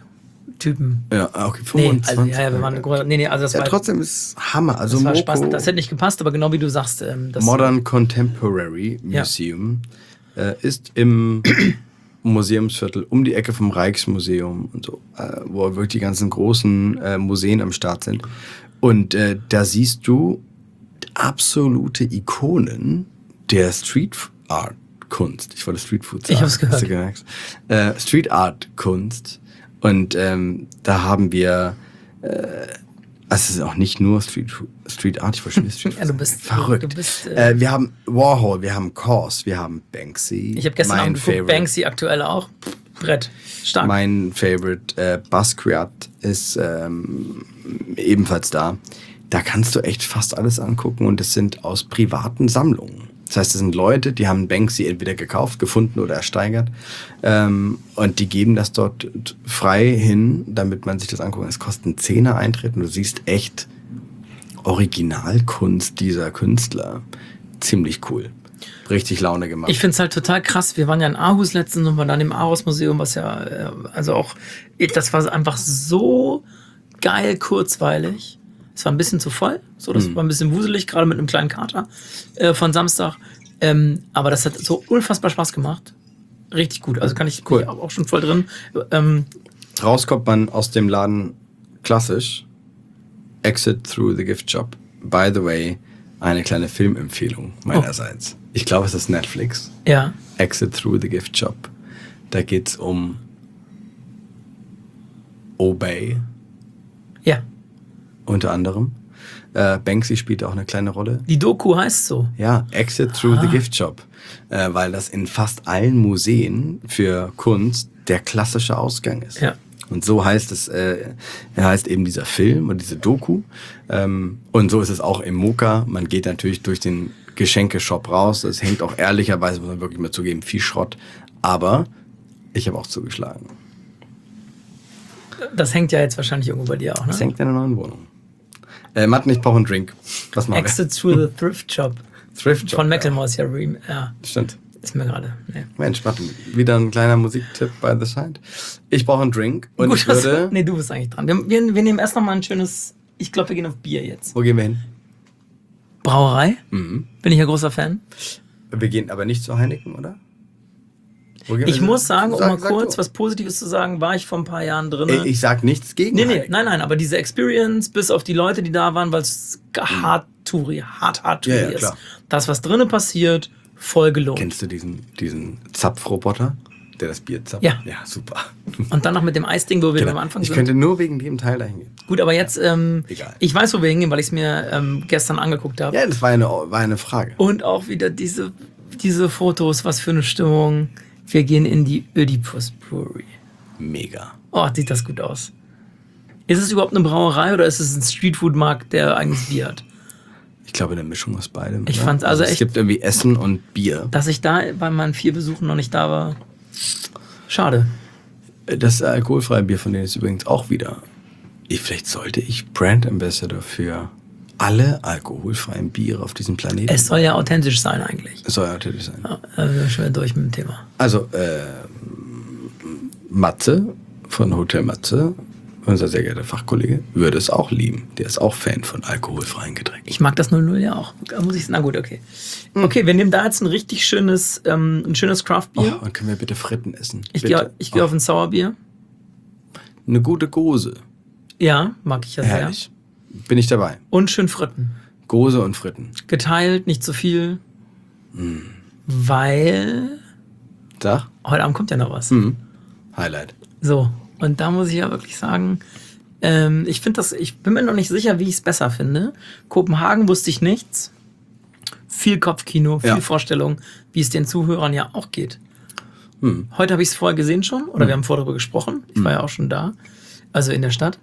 Typen. Ja, okay, Nee, 25. also, ja, wir waren also das ja, war trotzdem ist Hammer. Also das war Moko, Spaß. Das hätte nicht gepasst, aber genau wie du sagst, das Modern Contemporary Museum ist im Museumsviertel um die Ecke vom Rijksmuseum und so, wo wirklich die ganzen großen Museen am Start sind. Und da siehst du absolute Ikonen der Street Art Kunst. Ich wollte Street Food sagen. Ich hab's gehört. Hast du gemerkt? Street Art Kunst. Und da haben wir es ist auch nicht nur Street Art, ich wollte schon Street Ja, du bist verrückt. Du bist, Wir haben Warhol, wir haben Kaws, wir haben Banksy. ich habe gestern mein Abend geguckt, Favorite. Banksy aktuell auch. Brett. Stark. Mein Favorite Basquiat ist ebenfalls da. Da kannst du echt fast alles angucken und es sind aus privaten Sammlungen. Das heißt, es sind Leute, die haben Banksy entweder gekauft, gefunden oder ersteigert und die geben das dort frei hin, damit man sich das anguckt. Es kostet einen Zehner Eintritt und du siehst echt Originalkunst dieser Künstler. Ziemlich cool. Richtig Laune gemacht. Ich finde es halt total krass. Wir waren ja in Aarhus letztens und waren dann im Aarhus-Museum, was ja, also auch, das war einfach so geil kurzweilig. Es war ein bisschen zu voll, so, das war ein bisschen wuselig, gerade mit einem kleinen Kater von Samstag. Aber das hat so unfassbar Spaß gemacht. Richtig gut. Also bin ich auch schon voll drin. Raus kommt man aus dem Laden klassisch. Exit through the gift shop. By the way, eine kleine Filmempfehlung meinerseits. Ich glaube, es ist Netflix. Ja. Exit through the gift shop. Da geht's um Obey. Ja. Unter anderem. Banksy spielt auch eine kleine Rolle. Die Doku heißt so. Ja, Exit through the gift shop. Weil das in fast allen Museen für Kunst der klassische Ausgang ist. Ja. Und so heißt es, heißt eben dieser Film und diese Doku. Und so ist es auch im Moka. Man geht natürlich durch den Geschenkeshop raus. Es hängt auch ehrlicherweise, muss man wirklich mal zugeben, viel Schrott. Aber ich habe auch zugeschlagen. Das hängt ja jetzt wahrscheinlich irgendwo bei dir auch, ne? Das hängt in einer neuen Wohnung. Matten, ich brauche einen Drink. Was machen wir? Exit through the Thrift Shop. Thrift Shop. Von Macklemore ist ja Stimmt. ist mir gerade. Nee. Mensch, Matten, wieder ein kleiner Musiktipp by the side. Ich brauche einen Drink und Gut, ich würde... nee, du bist eigentlich dran. Wir nehmen erst noch mal ein schönes, ich glaube, wir gehen auf Bier jetzt. Wo gehen wir hin? Brauerei? Bin ich ja großer Fan. Wir gehen aber nicht zu Heineken, oder? Wo gehen Ich wir? muss sagen, um Sag mal kurz du. was Positives zu sagen, war ich vor ein paar Jahren drin. Ich sag nichts gegen Heineken. Nein, aber diese Experience, bis auf die Leute, die da waren, weil es hart Ja, ist. klar. Das, was drinnen passiert, voll gelohnt. Kennst du diesen Zapfroboter, der das Bier zapft? Ja. Ja, super. Und dann noch mit dem Eisding, wo wir Genau. am Anfang Ich sind. könnte nur wegen dem Teil dahin gehen. Gut, aber jetzt, Egal. ich weiß, wo wir hingehen, weil ich es mir gestern angeguckt habe. Ja, das war eine Frage. Und auch wieder diese Fotos, was für eine Stimmung. Wir gehen in die Oedipus Brewery. Mega. Oh, sieht das gut aus. Ist es überhaupt eine Brauerei oder ist es ein Streetfood-Markt, der eigenes Bier hat? Ich glaube, eine Mischung aus beidem. Ich oder? fand's also Es echt- gibt irgendwie Essen und Bier. Dass ich da bei meinen 4 Besuchen noch nicht da war, schade. Das alkoholfreie Bier von denen ist übrigens auch wieder. Vielleicht sollte ich Brand Ambassador für alle alkoholfreien Biere auf diesem Planeten. Es soll ja authentisch sein eigentlich. Es soll ja natürlich sein. Ja, also schon durch mit dem Thema. Also, Matze von Hotel Matze, unser sehr geehrter Fachkollege, würde es auch lieben. Der ist auch Fan von alkoholfreien Getränken. Ich mag das 00 ja auch. Da muss ich, na gut, okay. Okay, wir nehmen da jetzt ein richtig schönes Craft-Bier. Oh, und können wir bitte Fritten essen? ich Bitte. gehe auf ein Sauerbier. Eine gute Gose. Ja, mag ich ja sehr. Herrlich. Bin ich dabei. Und schön Fritten. Gose und Fritten. Geteilt, nicht zu viel. Weil Sag. heute Abend kommt ja noch was. Highlight. So, und da muss ich ja wirklich sagen, ich bin mir noch nicht sicher, wie ich es besser finde. Kopenhagen wusste ich nichts. Viel Kopfkino, viel Ja. Vorstellung, wie es den Zuhörern ja auch geht. Heute habe ich es vorher gesehen schon, oder wir haben vorher darüber gesprochen. Ich war ja auch schon da, also in der Stadt.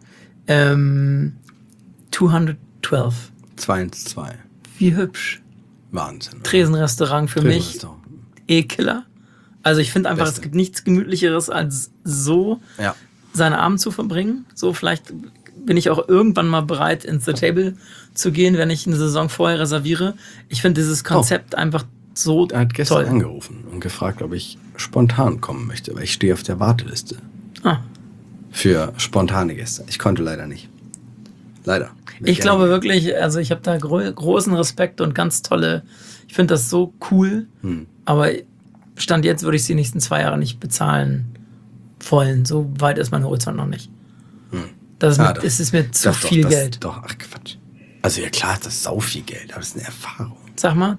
212. 2-2. Wie hübsch. Wahnsinn. Tresenrestaurant für mich. Restaurant. Killer. Also ich finde einfach, Beste. es gibt nichts Gemütlicheres, als so Ja. seinen Abend zu verbringen. So vielleicht bin ich auch irgendwann mal bereit, ins The Table zu gehen, wenn ich eine Saison vorher reserviere. Ich finde dieses Konzept einfach so Er hat gestern toll. angerufen und gefragt, ob ich spontan kommen möchte, weil ich stehe auf der Warteliste. Ah, für spontane Gäste. Ich konnte leider nicht. Leider. Ich glaube wirklich, also ich habe da großen Respekt und ganz tolle, ich finde das so cool, aber Stand jetzt würde ich sie die nächsten 2 Jahre nicht bezahlen wollen. So weit ist mein Horizont noch nicht. Das ist mir zu viel Geld. Doch, ach Quatsch. Also ja klar, das ist sau viel Geld, aber das ist eine Erfahrung. Sag mal,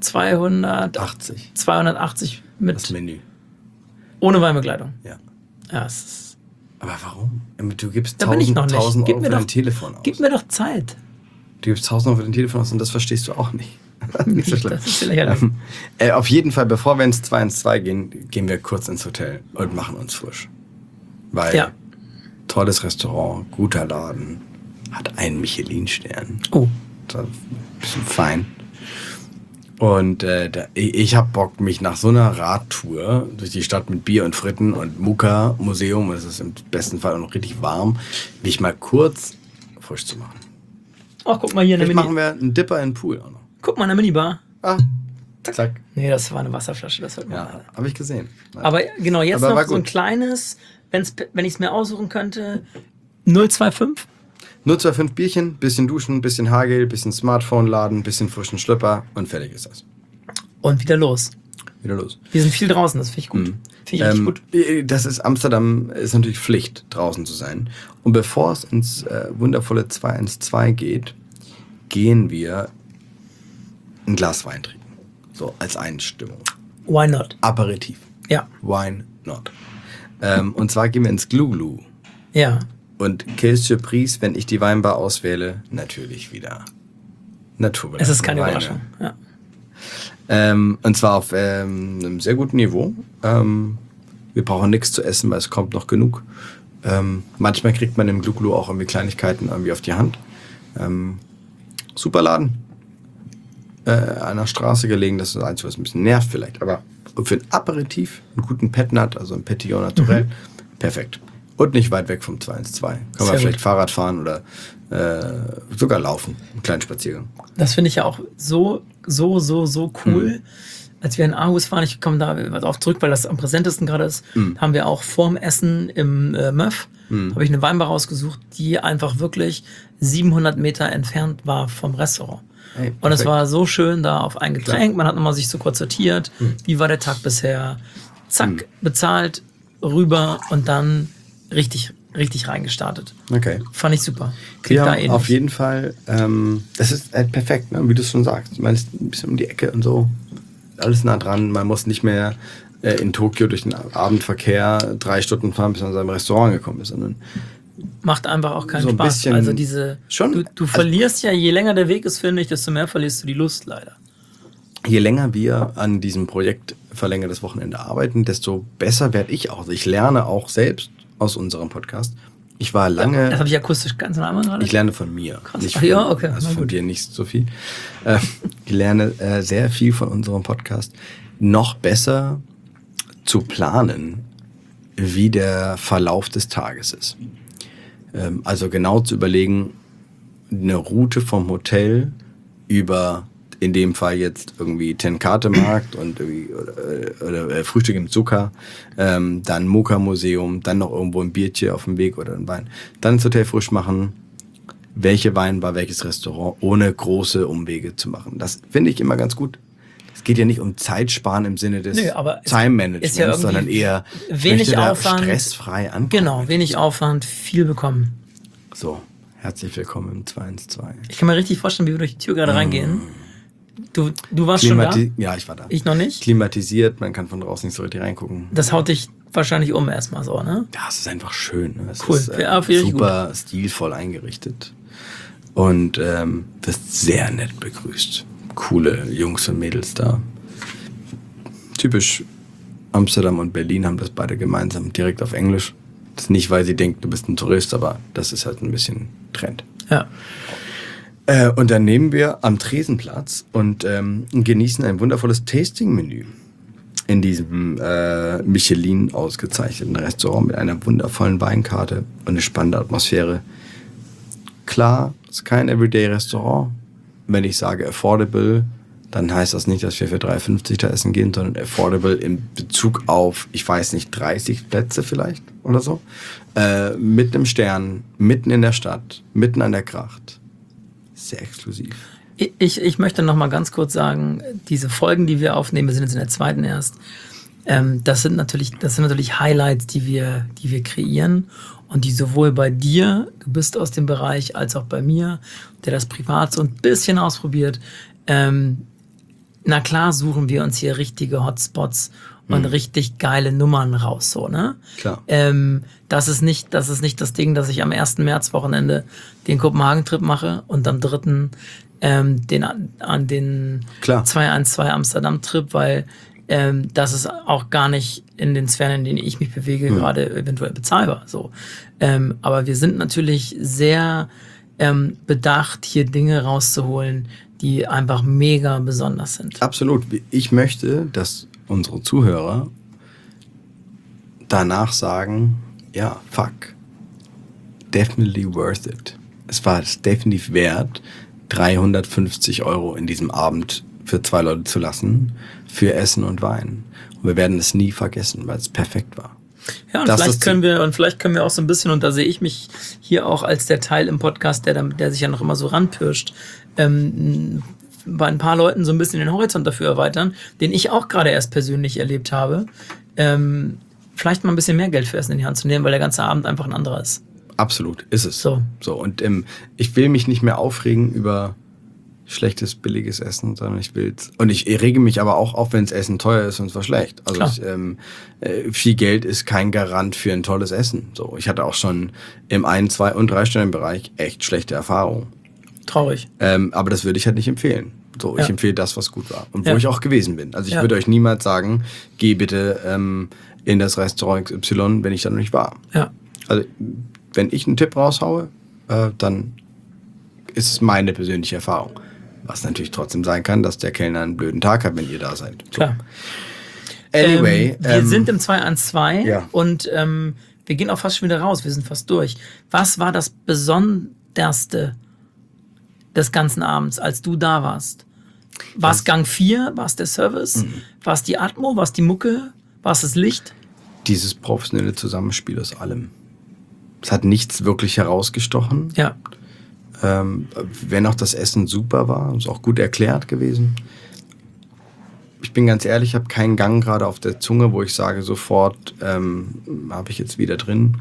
280 mit das Menü. Ohne Weinbegleitung. Ja. Ja, es ist, aber warum? Du gibst da bin ich noch nicht. 1000 Gib Euro mir für doch, dein Telefon aus. Gib mir doch Zeit. Du gibst 1000 Euro für dein Telefon aus und das verstehst du auch nicht. Nicht so schlimm. Das ist lächerlich. Auf jeden Fall, bevor wir ins 2-2 gehen, gehen wir kurz ins Hotel und machen uns frisch. Weil tolles Restaurant, guter Laden, hat einen Michelin-Stern. Oh. Ein bisschen fein. Und ich habe Bock, mich nach so einer Radtour durch die Stadt mit Bier und Fritten und Muka-Museum, es ist im besten Fall auch noch richtig warm, mich mal kurz frisch zu machen. Ach, guck mal hier eine Vielleicht machen wir einen Dipper in den Pool auch noch. Guck mal, eine Minibar. Ah, zack. Nee, das war eine Wasserflasche. Das Ja, habe ich gesehen. Aber genau, jetzt Aber noch so ein kleines, wenn ich es mir aussuchen könnte, 025. 025 Bierchen, bisschen duschen, bisschen Haargel, bisschen Smartphone laden, bisschen frischen Schlüpper und fertig ist das. Und wieder los. Wieder los. Wir sind viel draußen, das finde ich gut. Finde ich richtig gut. Das ist Amsterdam, ist natürlich Pflicht, draußen zu sein. Und bevor es ins wundervolle 2-1-2 geht, gehen wir ein Glas Wein trinken. So, als Einstimmung. Why not? Aperitif. Ja. Why not? Und zwar gehen wir ins Glu-Glu. Ja. Und quelle surprise, wenn ich die Weinbar auswähle, natürlich wieder Naturbelag. Es ist keine Überraschung. Ja. Und zwar auf einem sehr guten Niveau. Wir brauchen nichts zu essen, weil es kommt noch genug. Manchmal kriegt man im Glu-Glu auch irgendwie Kleinigkeiten irgendwie auf die Hand. Super Laden. An der Straße gelegen, das ist das Einzige, was ein bisschen nervt vielleicht. Aber für ein Aperitif, einen guten Petnat, also ein Petillon Naturel, perfekt. Und nicht weit weg vom 2-1-2. Kann man vielleicht gut Fahrrad fahren oder sogar laufen. Einen kleinen Spaziergang. Das finde ich ja auch so cool. Als wir in Aarhus waren, ich komme da darauf zurück, weil das am präsentesten gerade ist, haben wir auch vorm Essen im Möff, habe ich eine Weinbar rausgesucht, die einfach wirklich 700 Meter entfernt war vom Restaurant. Hey, und es war so schön da auf ein Getränk, man hat nochmal sich so kurz sortiert, wie war der Tag bisher, zack, bezahlt, rüber und dann richtig reingestartet. Okay. Fand ich super. Wir haben auf jeden Fall, das ist halt perfekt, ne? Wie du es schon sagst. Man ist ein bisschen um die Ecke und so, alles nah dran, man muss nicht mehr in Tokio durch den Abendverkehr 3 Stunden fahren, bis man in seinem Restaurant gekommen ist, sondern macht einfach auch keinen so Spaß. Also du verlierst ja, je länger der Weg ist, finde ich, desto mehr verlierst du die Lust leider. Je länger wir an diesem Projekt verlängertes Wochenende arbeiten, desto besser werde ich auch. Also ich lerne auch selbst aus unserem Podcast. Ich war lange... Das habe ich akustisch ganz normal gerade. Ich lerne von mir. Krass. Nicht ja, okay. Also von dir nicht so viel. Ich lerne sehr viel von unserem Podcast. Noch besser zu planen, wie der Verlauf des Tages ist. Also genau zu überlegen, eine Route vom Hotel über, in dem Fall jetzt irgendwie Tenkate-Markt und oder Frühstück im Zucker, dann Muka-Museum, dann noch irgendwo ein Bierchen auf dem Weg oder ein Wein. Dann ins Hotel frisch machen, welche Weinbar, welches Restaurant, ohne große Umwege zu machen. Das finde ich immer ganz gut. Es geht ja nicht um Zeitsparen im Sinne des Time-Managements, ja, sondern eher wenig Aufwand, stressfrei ankommen. Genau, wenig Aufwand, viel bekommen. So, herzlich willkommen im 2-1-2. Ich kann mir richtig vorstellen, wie wir durch die Tür gerade reingehen. Du warst schon da? Ja, ich war da. Ich noch nicht? Klimatisiert, man kann von draußen nicht so richtig reingucken. Das haut dich wahrscheinlich erstmal so, ne? Ja, es ist einfach schön. Ne? Es cool. ist super stilvoll eingerichtet. Und wirst sehr nett begrüßt. Coole Jungs und Mädels da. Typisch Amsterdam und Berlin haben das beide gemeinsam, direkt auf Englisch. Das ist nicht, weil sie denkt, du bist ein Tourist, aber das ist halt ein bisschen Trend. Ja. Und dann nehmen wir am Tresenplatz und genießen ein wundervolles Tasting-Menü in diesem Michelin ausgezeichneten Restaurant mit einer wundervollen Weinkarte und eine spannende Atmosphäre. Klar, es ist kein Everyday-Restaurant. Wenn ich sage affordable, dann heißt das nicht, dass wir für 3,50 da essen gehen, sondern affordable in Bezug auf, ich weiß nicht, 30 Plätze vielleicht oder so. Mit einem Stern, mitten in der Stadt, mitten an der Kracht. Sehr exklusiv. Ich möchte noch mal ganz kurz sagen, diese Folgen, die wir aufnehmen, wir sind jetzt in der zweiten erst, das sind natürlich Highlights, die wir kreieren und die sowohl bei dir, du bist aus dem Bereich, als auch bei mir, der das privat so ein bisschen ausprobiert. Na klar suchen wir uns hier richtige Hotspots und richtig geile Nummern raus, so, ne? Klar. Das ist nicht das Ding, dass ich am 1. März-Wochenende den Kopenhagen-Trip mache und am 3. den Klar. 212 Amsterdam-Trip, weil das ist auch gar nicht in den Sphären, in denen ich mich bewege, gerade eventuell bezahlbar. So. Aber wir sind natürlich sehr bedacht, hier Dinge rauszuholen, die einfach mega besonders sind. Absolut. Ich möchte, dass unsere Zuhörer danach sagen, ja, fuck, definitely worth it. Es war es definitiv wert, 350 € in diesem Abend für 2 Leute zu lassen, für Essen und Wein. Und wir werden es nie vergessen, weil es perfekt war. Ja, und vielleicht können wir auch so ein bisschen, und da sehe ich mich hier auch als der Teil im Podcast, der sich ja noch immer so ranpirscht, bei ein paar Leuten so ein bisschen den Horizont dafür erweitern, den ich auch gerade erst persönlich erlebt habe, vielleicht mal ein bisschen mehr Geld für Essen in die Hand zu nehmen, weil der ganze Abend einfach ein anderer ist. Absolut, ist es. So. Und ich will mich nicht mehr aufregen über schlechtes, billiges Essen, sondern ich rege mich aber auch auf, wenn das Essen teuer ist und es war schlecht. Also viel Geld ist kein Garant für ein tolles Essen. So, ich hatte auch schon im 1-, 2- und 3-Sterne-Bereich echt schlechte Erfahrungen. Traurig. Aber das würde ich halt nicht empfehlen. So, ich empfehle das, was gut war. Und wo ich auch gewesen bin. Also ich würde euch niemals sagen, geh bitte in das Restaurant XY, wenn ich da noch nicht war. Ja. Also wenn ich einen Tipp raushaue, dann ist es meine persönliche Erfahrung. Was natürlich trotzdem sein kann, dass der Kellner einen blöden Tag hat, wenn ihr da seid. So. Klar. Anyway. Wir sind im 212 und und wir gehen auch fast schon wieder raus. Wir sind fast durch. Was war das Besonderste des ganzen Abends, als du da warst? War es Gang 4? War es der Service? War es die Atmo? War es die Mucke? War es das Licht? Dieses professionelle Zusammenspiel aus allem. Es hat nichts wirklich herausgestochen. Ja. Wenn auch das Essen super war, ist auch gut erklärt gewesen. Ich bin ganz ehrlich, ich habe keinen Gang gerade auf der Zunge, wo ich sage, sofort habe ich jetzt wieder drin.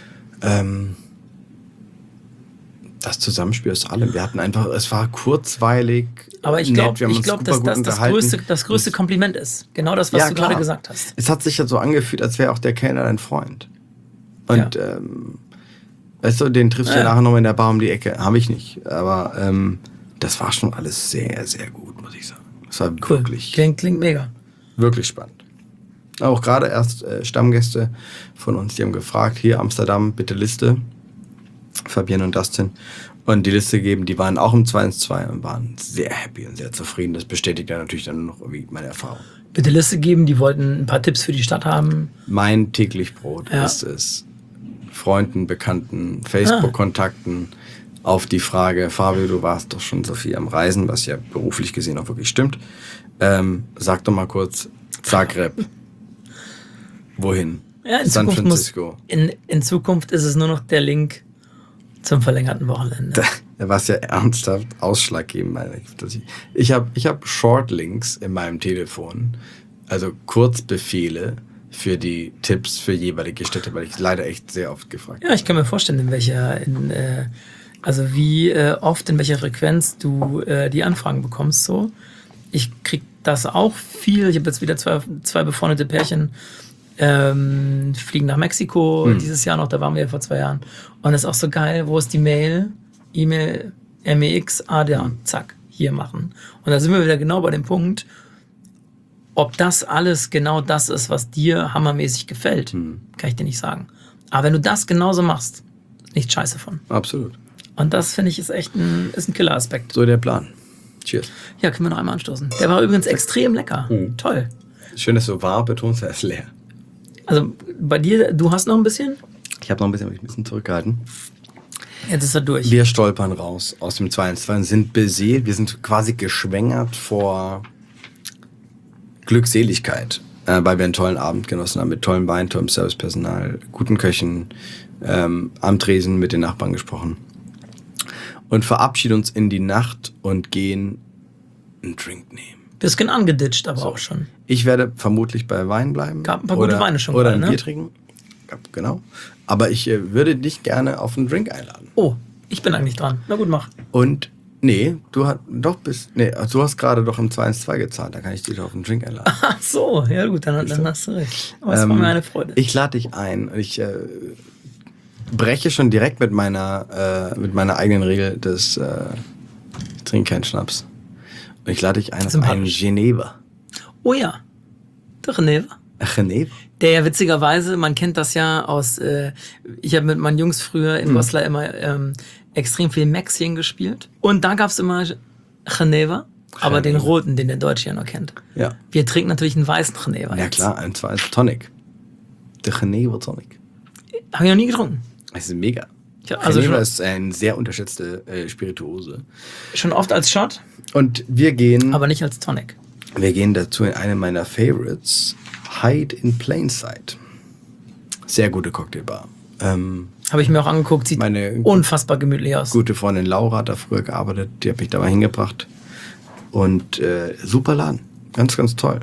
Das Zusammenspiel aus allem. Wir hatten einfach, es war kurzweilig. Aber ich glaube, dass das größte Kompliment ist. Genau das, was du gerade gesagt hast. Es hat sich ja so angefühlt, als wäre auch der Kellner dein Freund. Und weißt du, den triffst du ja nachher noch in der Bar um die Ecke. Habe ich nicht. Aber das war schon alles sehr, sehr gut, muss ich sagen. Das war cool. Wirklich... Klingt mega. Wirklich spannend. Auch gerade erst Stammgäste von uns, die haben gefragt, hier Amsterdam, bitte Liste. Fabienne und Dustin. Und die Liste gegeben, die waren auch im 212 und waren sehr happy und sehr zufrieden. Das bestätigt ja natürlich dann noch irgendwie meine Erfahrung. Bitte Liste geben, die wollten ein paar Tipps für die Stadt haben. Mein täglich Brot ist es, Freunden, Bekannten, Facebook-Kontakten auf die Frage, Fabio, du warst doch schon so viel am Reisen, was ja beruflich gesehen auch wirklich stimmt. Sag doch mal kurz, Zagreb. Wohin? Ja, San Francisco. In Zukunft ist es nur noch der Link zum verlängerten Wochenende. Was ja ernsthaft ausschlaggebend. Ich hab Shortlinks in meinem Telefon, also Kurzbefehle für die Tipps für jeweilige Städte, weil ich leider echt sehr oft gefragt habe. Ja, ich kann mir vorstellen, wie oft, in welcher Frequenz du die Anfragen bekommst. So. Ich krieg das auch viel. Ich habe jetzt wieder zwei befreundete Pärchen, fliegen nach Mexiko dieses Jahr noch, da waren wir ja vor 2 Jahren. Und das ist auch so geil, wo ist die Mail? E-Mail, MEX, zack, hier machen. Und da sind wir wieder genau bei dem Punkt, ob das alles genau das ist, was dir hammermäßig gefällt, kann ich dir nicht sagen. Aber wenn du das genauso machst, nicht scheiße von. Absolut. Und das, finde ich, ist echt ein Killer-Aspekt. So der Plan. Cheers. Ja, können wir noch einmal anstoßen. Der war übrigens extrem lecker. Toll. Schön, dass du wahr betonst, er ist leer. Also bei dir, du hast noch ein bisschen? Ich habe noch ein bisschen zurückgehalten. Jetzt ist er durch. Wir stolpern raus aus dem 22, sind beseelt, wir sind quasi geschwängert vor Glückseligkeit, weil wir einen tollen Abend genossen haben mit tollem Wein, tollem Servicepersonal, guten Köchen, am Tresen mit den Nachbarn gesprochen und verabschieden uns in die Nacht und gehen einen Drink nehmen. Bisschen angeditscht, aber auch schon. Ich werde vermutlich bei Wein bleiben. Gab ein paar gute Weine schon Oder gerade, ein ne? Bier trinken. Genau. Aber ich würde dich gerne auf einen Drink einladen. Oh, ich bin eigentlich dran. Na gut, mach. Und du hast gerade doch im 2-1-2 gezahlt. Da kann ich dich doch auf einen Drink einladen. Ach so, ja gut, dann hast du recht. Aber es war mir eine Freude. Ich lade dich ein. Ich breche schon direkt mit meiner eigenen Regel des ich trinke keinen Schnaps. Und ich lade dich ein auf einen Geneva. Oh ja, der Geneva. Geneva? Der ja witzigerweise, man kennt das ja aus, ich habe mit meinen Jungs früher in Goslar immer extrem viel Maxien gespielt. Und da gab es immer Geneva, aber den roten, den der Deutsche ja noch kennt. Ja. Wir trinken natürlich einen weißen Geneva. Ja klar, und zwar als Tonic. Der Geneva Tonic. Habe ich noch nie getrunken. Das ist mega. Ja, also Geneva ist eine sehr unterschätzte Spirituose. Schon oft als Shot, Und wir gehen aber nicht als Tonic. dazu in eine meiner Favorites, Hide in Plain Sight. Sehr gute Cocktailbar. Habe ich mir auch angeguckt, sieht Meine unfassbar gemütlich aus. gute Freundin Laura hat da früher gearbeitet, die hat mich da mal hingebracht. Und super Laden, ganz, ganz toll.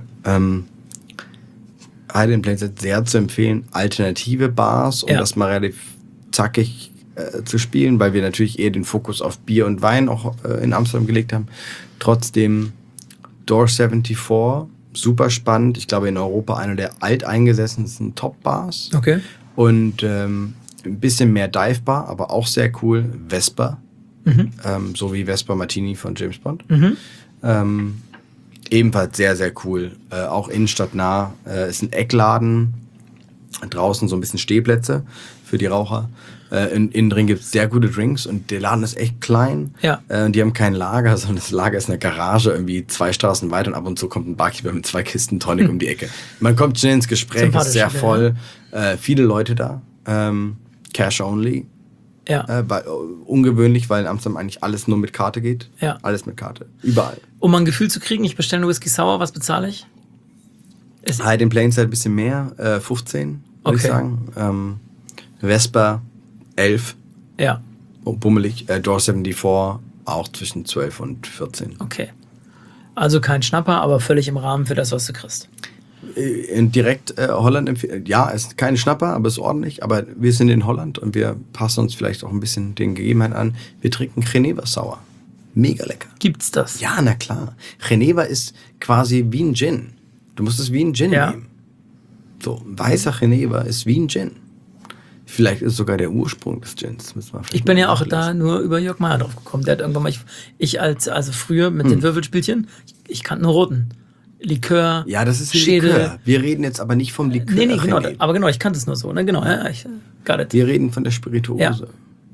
Hide in Plain Sight sehr zu empfehlen. Alternative Bars, um das mal relativ zackig zu spielen, weil wir natürlich eher den Fokus auf Bier und Wein auch in Amsterdam gelegt haben. Trotzdem Door 74, super spannend. Ich glaube in Europa einer der alteingesessensten Top-Bars. Okay. Und ein bisschen mehr Dive-Bar, aber auch sehr cool. Vesper, so wie Vesper Martini von James Bond. Ebenfalls sehr, sehr cool. Auch innenstadtnah. Ist ein Eckladen. Draußen so ein bisschen Stehplätze für die Raucher. Innen drin gibt es sehr gute Drinks und der Laden ist echt klein. Ja. Die haben kein Lager, sondern das Lager ist eine Garage irgendwie 2 Straßen weiter und ab und zu kommt ein Barkeeper mit 2 Kisten Tonic um die Ecke. Man kommt schnell ins Gespräch, ist sehr voll. Viele Leute da. Cash only. Ja. Ungewöhnlich, weil in Amsterdam eigentlich alles nur mit Karte geht. Ja. Alles mit Karte. Überall. Um mal ein Gefühl zu kriegen, ich bestelle einen Whisky Sour, was bezahle ich? Hide in Plain Sight ein bisschen mehr, 15, würde ich sagen. Vesper 11. Ja. Bummelig. Door 74 auch zwischen 12 und 14. Okay. Also kein Schnapper, aber völlig im Rahmen für das, was du kriegst. Direkt Holland empfehlen. Ja, es ist kein Schnapper, aber es ist ordentlich. Aber wir sind in Holland und wir passen uns vielleicht auch ein bisschen den Gegebenheiten an. Wir trinken Geneva Sour. Mega lecker. Gibt's das? Ja, na klar. Geneva ist quasi wie ein Gin. Du musst es wie ein Gin nehmen. So, weißer Geneva ist wie ein Gin. Vielleicht ist sogar der Ursprung des Gins. Ich bin ja auch da nur über Jörg Meyer drauf gekommen. Der hat irgendwann mal, also früher mit den Würfelspielchen, ich kannte nur roten. Likör, ja, das ist ein Schädel. Likör. Wir reden jetzt aber nicht vom Likör. Nee, genau. Aber genau, ich kannte es nur so. Ne? Genau, ja, ich got it. Wir reden von der Spirituose.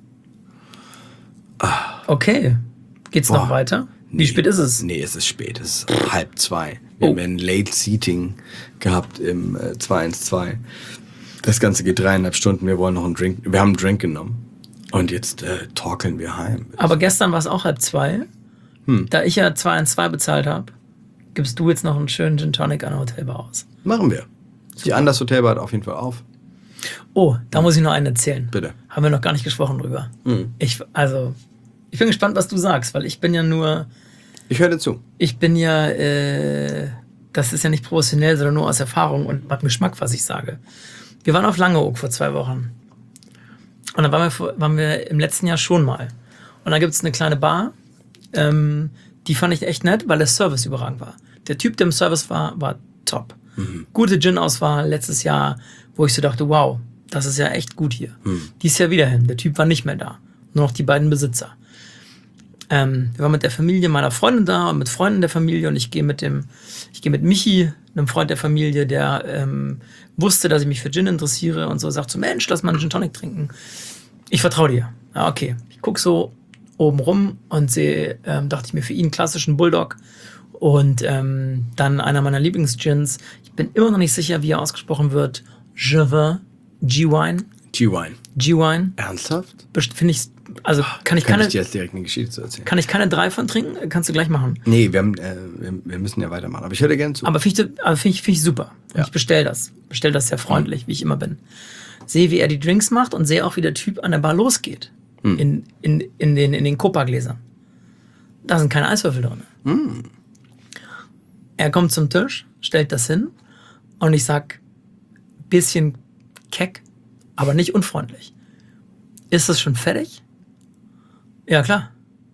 Ja. Okay. Geht's noch weiter? Wie spät ist es? Nee, es ist spät. Es ist 1:30. Wir haben ein Late Seating gehabt im 2-1-2. Das Ganze geht 3,5 Stunden. Wir wollen noch einen Drink. Wir haben einen Drink genommen. Und jetzt torkeln wir heim. Aber gestern war es auch 1:30. Da ich ja 2-1-2 bezahlt habe, gibst du jetzt noch einen schönen Gin Tonic an der Hotelbar aus. Machen wir. Super. Die Anders Hotelbar hat auf jeden Fall auf. Oh, da muss ich noch einen erzählen. Bitte. Haben wir noch gar nicht gesprochen drüber. Ich bin gespannt, was du sagst, weil ich bin ja nur... Ich höre dir zu. Ich bin ja, das ist ja nicht professionell, sondern nur aus Erfahrung und mit Geschmack, was ich sage. Wir waren auf Langeoog vor 2 Wochen. Und dann waren wir im letzten Jahr schon mal. Und da gibt es eine kleine Bar, die fand ich echt nett, weil der Service überragend war. Der Typ, der im Service war top. Gute Gin-Auswahl letztes Jahr, wo ich so dachte, wow, das ist ja echt gut hier. Dies Jahr wieder hin. Der Typ war nicht mehr da. Nur noch die beiden Besitzer. Wir waren mit der Familie meiner Freundin da und mit Freunden der Familie und ich gehe mit Michi, einem Freund der Familie, der wusste, dass ich mich für Gin interessiere und so, sagt so, Mensch, lass mal einen Gin Tonic trinken. Ich vertraue dir. Ja, okay. Ich gucke so oben rum und sehe, dachte ich mir, für ihn einen klassischen Bulldog und dann einer meiner Lieblingsgins. Ich bin immer noch nicht sicher, wie er ausgesprochen wird. G-Wine. G-Wine. G-Wine. Ernsthaft? Finde ich Also kann ich Kann keine, ich dir jetzt direkt eine Geschichte zu erzählen? kann ich keine 3 von trinken? Kannst du gleich machen. Nee, wir müssen ja weitermachen. Aber ich höre dir gerne zu. Aber finde ich super. Und Ja. ich bestelle das. Bestelle das sehr freundlich, wie ich immer bin. Sehe, wie er die Drinks macht und sehe auch, wie der Typ an der Bar losgeht. In den Copa-Gläsern. Da sind keine Eiswürfel drin. Er kommt zum Tisch, stellt das hin und ich sag, bisschen keck, aber nicht unfreundlich. Ist das schon fertig? Ja, klar.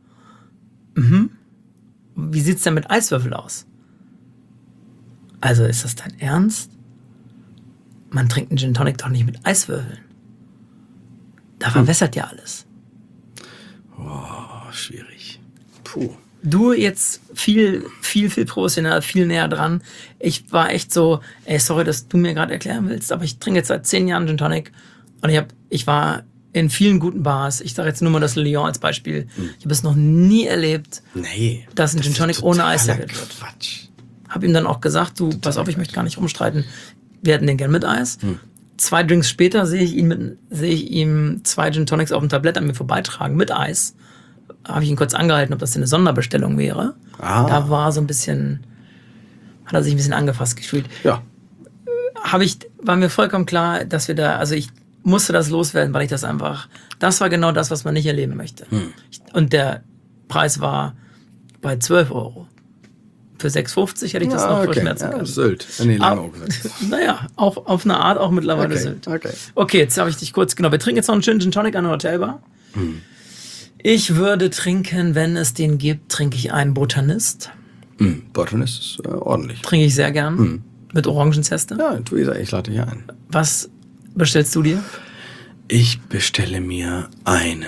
Wie sieht's denn mit Eiswürfel aus? Also, ist das dein Ernst? Man trinkt einen Gin Tonic doch nicht mit Eiswürfeln. Da verwässert ja alles. Oh, schwierig. Puh. Du jetzt viel professioneller, viel näher dran. Ich war echt so, ey, sorry, dass du mir gerade erklären willst, aber ich trinke jetzt seit 10 Jahren Gin Tonic und ich war in vielen guten Bars. Ich sage jetzt nur mal das Lyon als Beispiel. Ich habe es noch nie erlebt, Nee. dass ein Gin Tonic ohne Eis totaler serviert wird. Quatsch. Hab ihm dann auch gesagt, du, pass auf, ich möchte gar nicht rumstreiten. Wir hätten den gern mit Eis. 2 Drinks später sehe ich ihm 2 Gin Tonics auf dem Tablett an mir vorbeitragen mit Eis. Habe ich ihn kurz angehalten, ob das denn eine Sonderbestellung wäre. Da war hat er sich ein bisschen angefasst gefühlt. Ja. War mir vollkommen klar, dass wir da, also ich musste das loswerden, weil ich das war genau das, was man nicht erleben möchte. Und der Preis war bei 12 Euro. Für 6,50 hätte ich das noch verschmerzen können. Sylt. Nee, Langeoog. Naja, auch auf eine Art auch mittlerweile Sylt. Okay, jetzt habe ich dich kurz, genau, wir trinken jetzt noch einen schönen Gin Tonic an der Hotelbar. Ich würde trinken, wenn es den gibt, trinke ich einen Botanist. Botanist ist ordentlich. Trinke ich sehr gern. Mit Orangenzeste. Ja, tu ich lade dich ein. Was bestellst du dir? Ich bestelle mir einen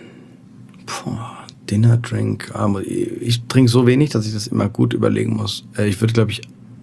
Dinner Drink. Aber ich trinke so wenig, dass ich das immer gut überlegen muss. Ich würde, glaube ich...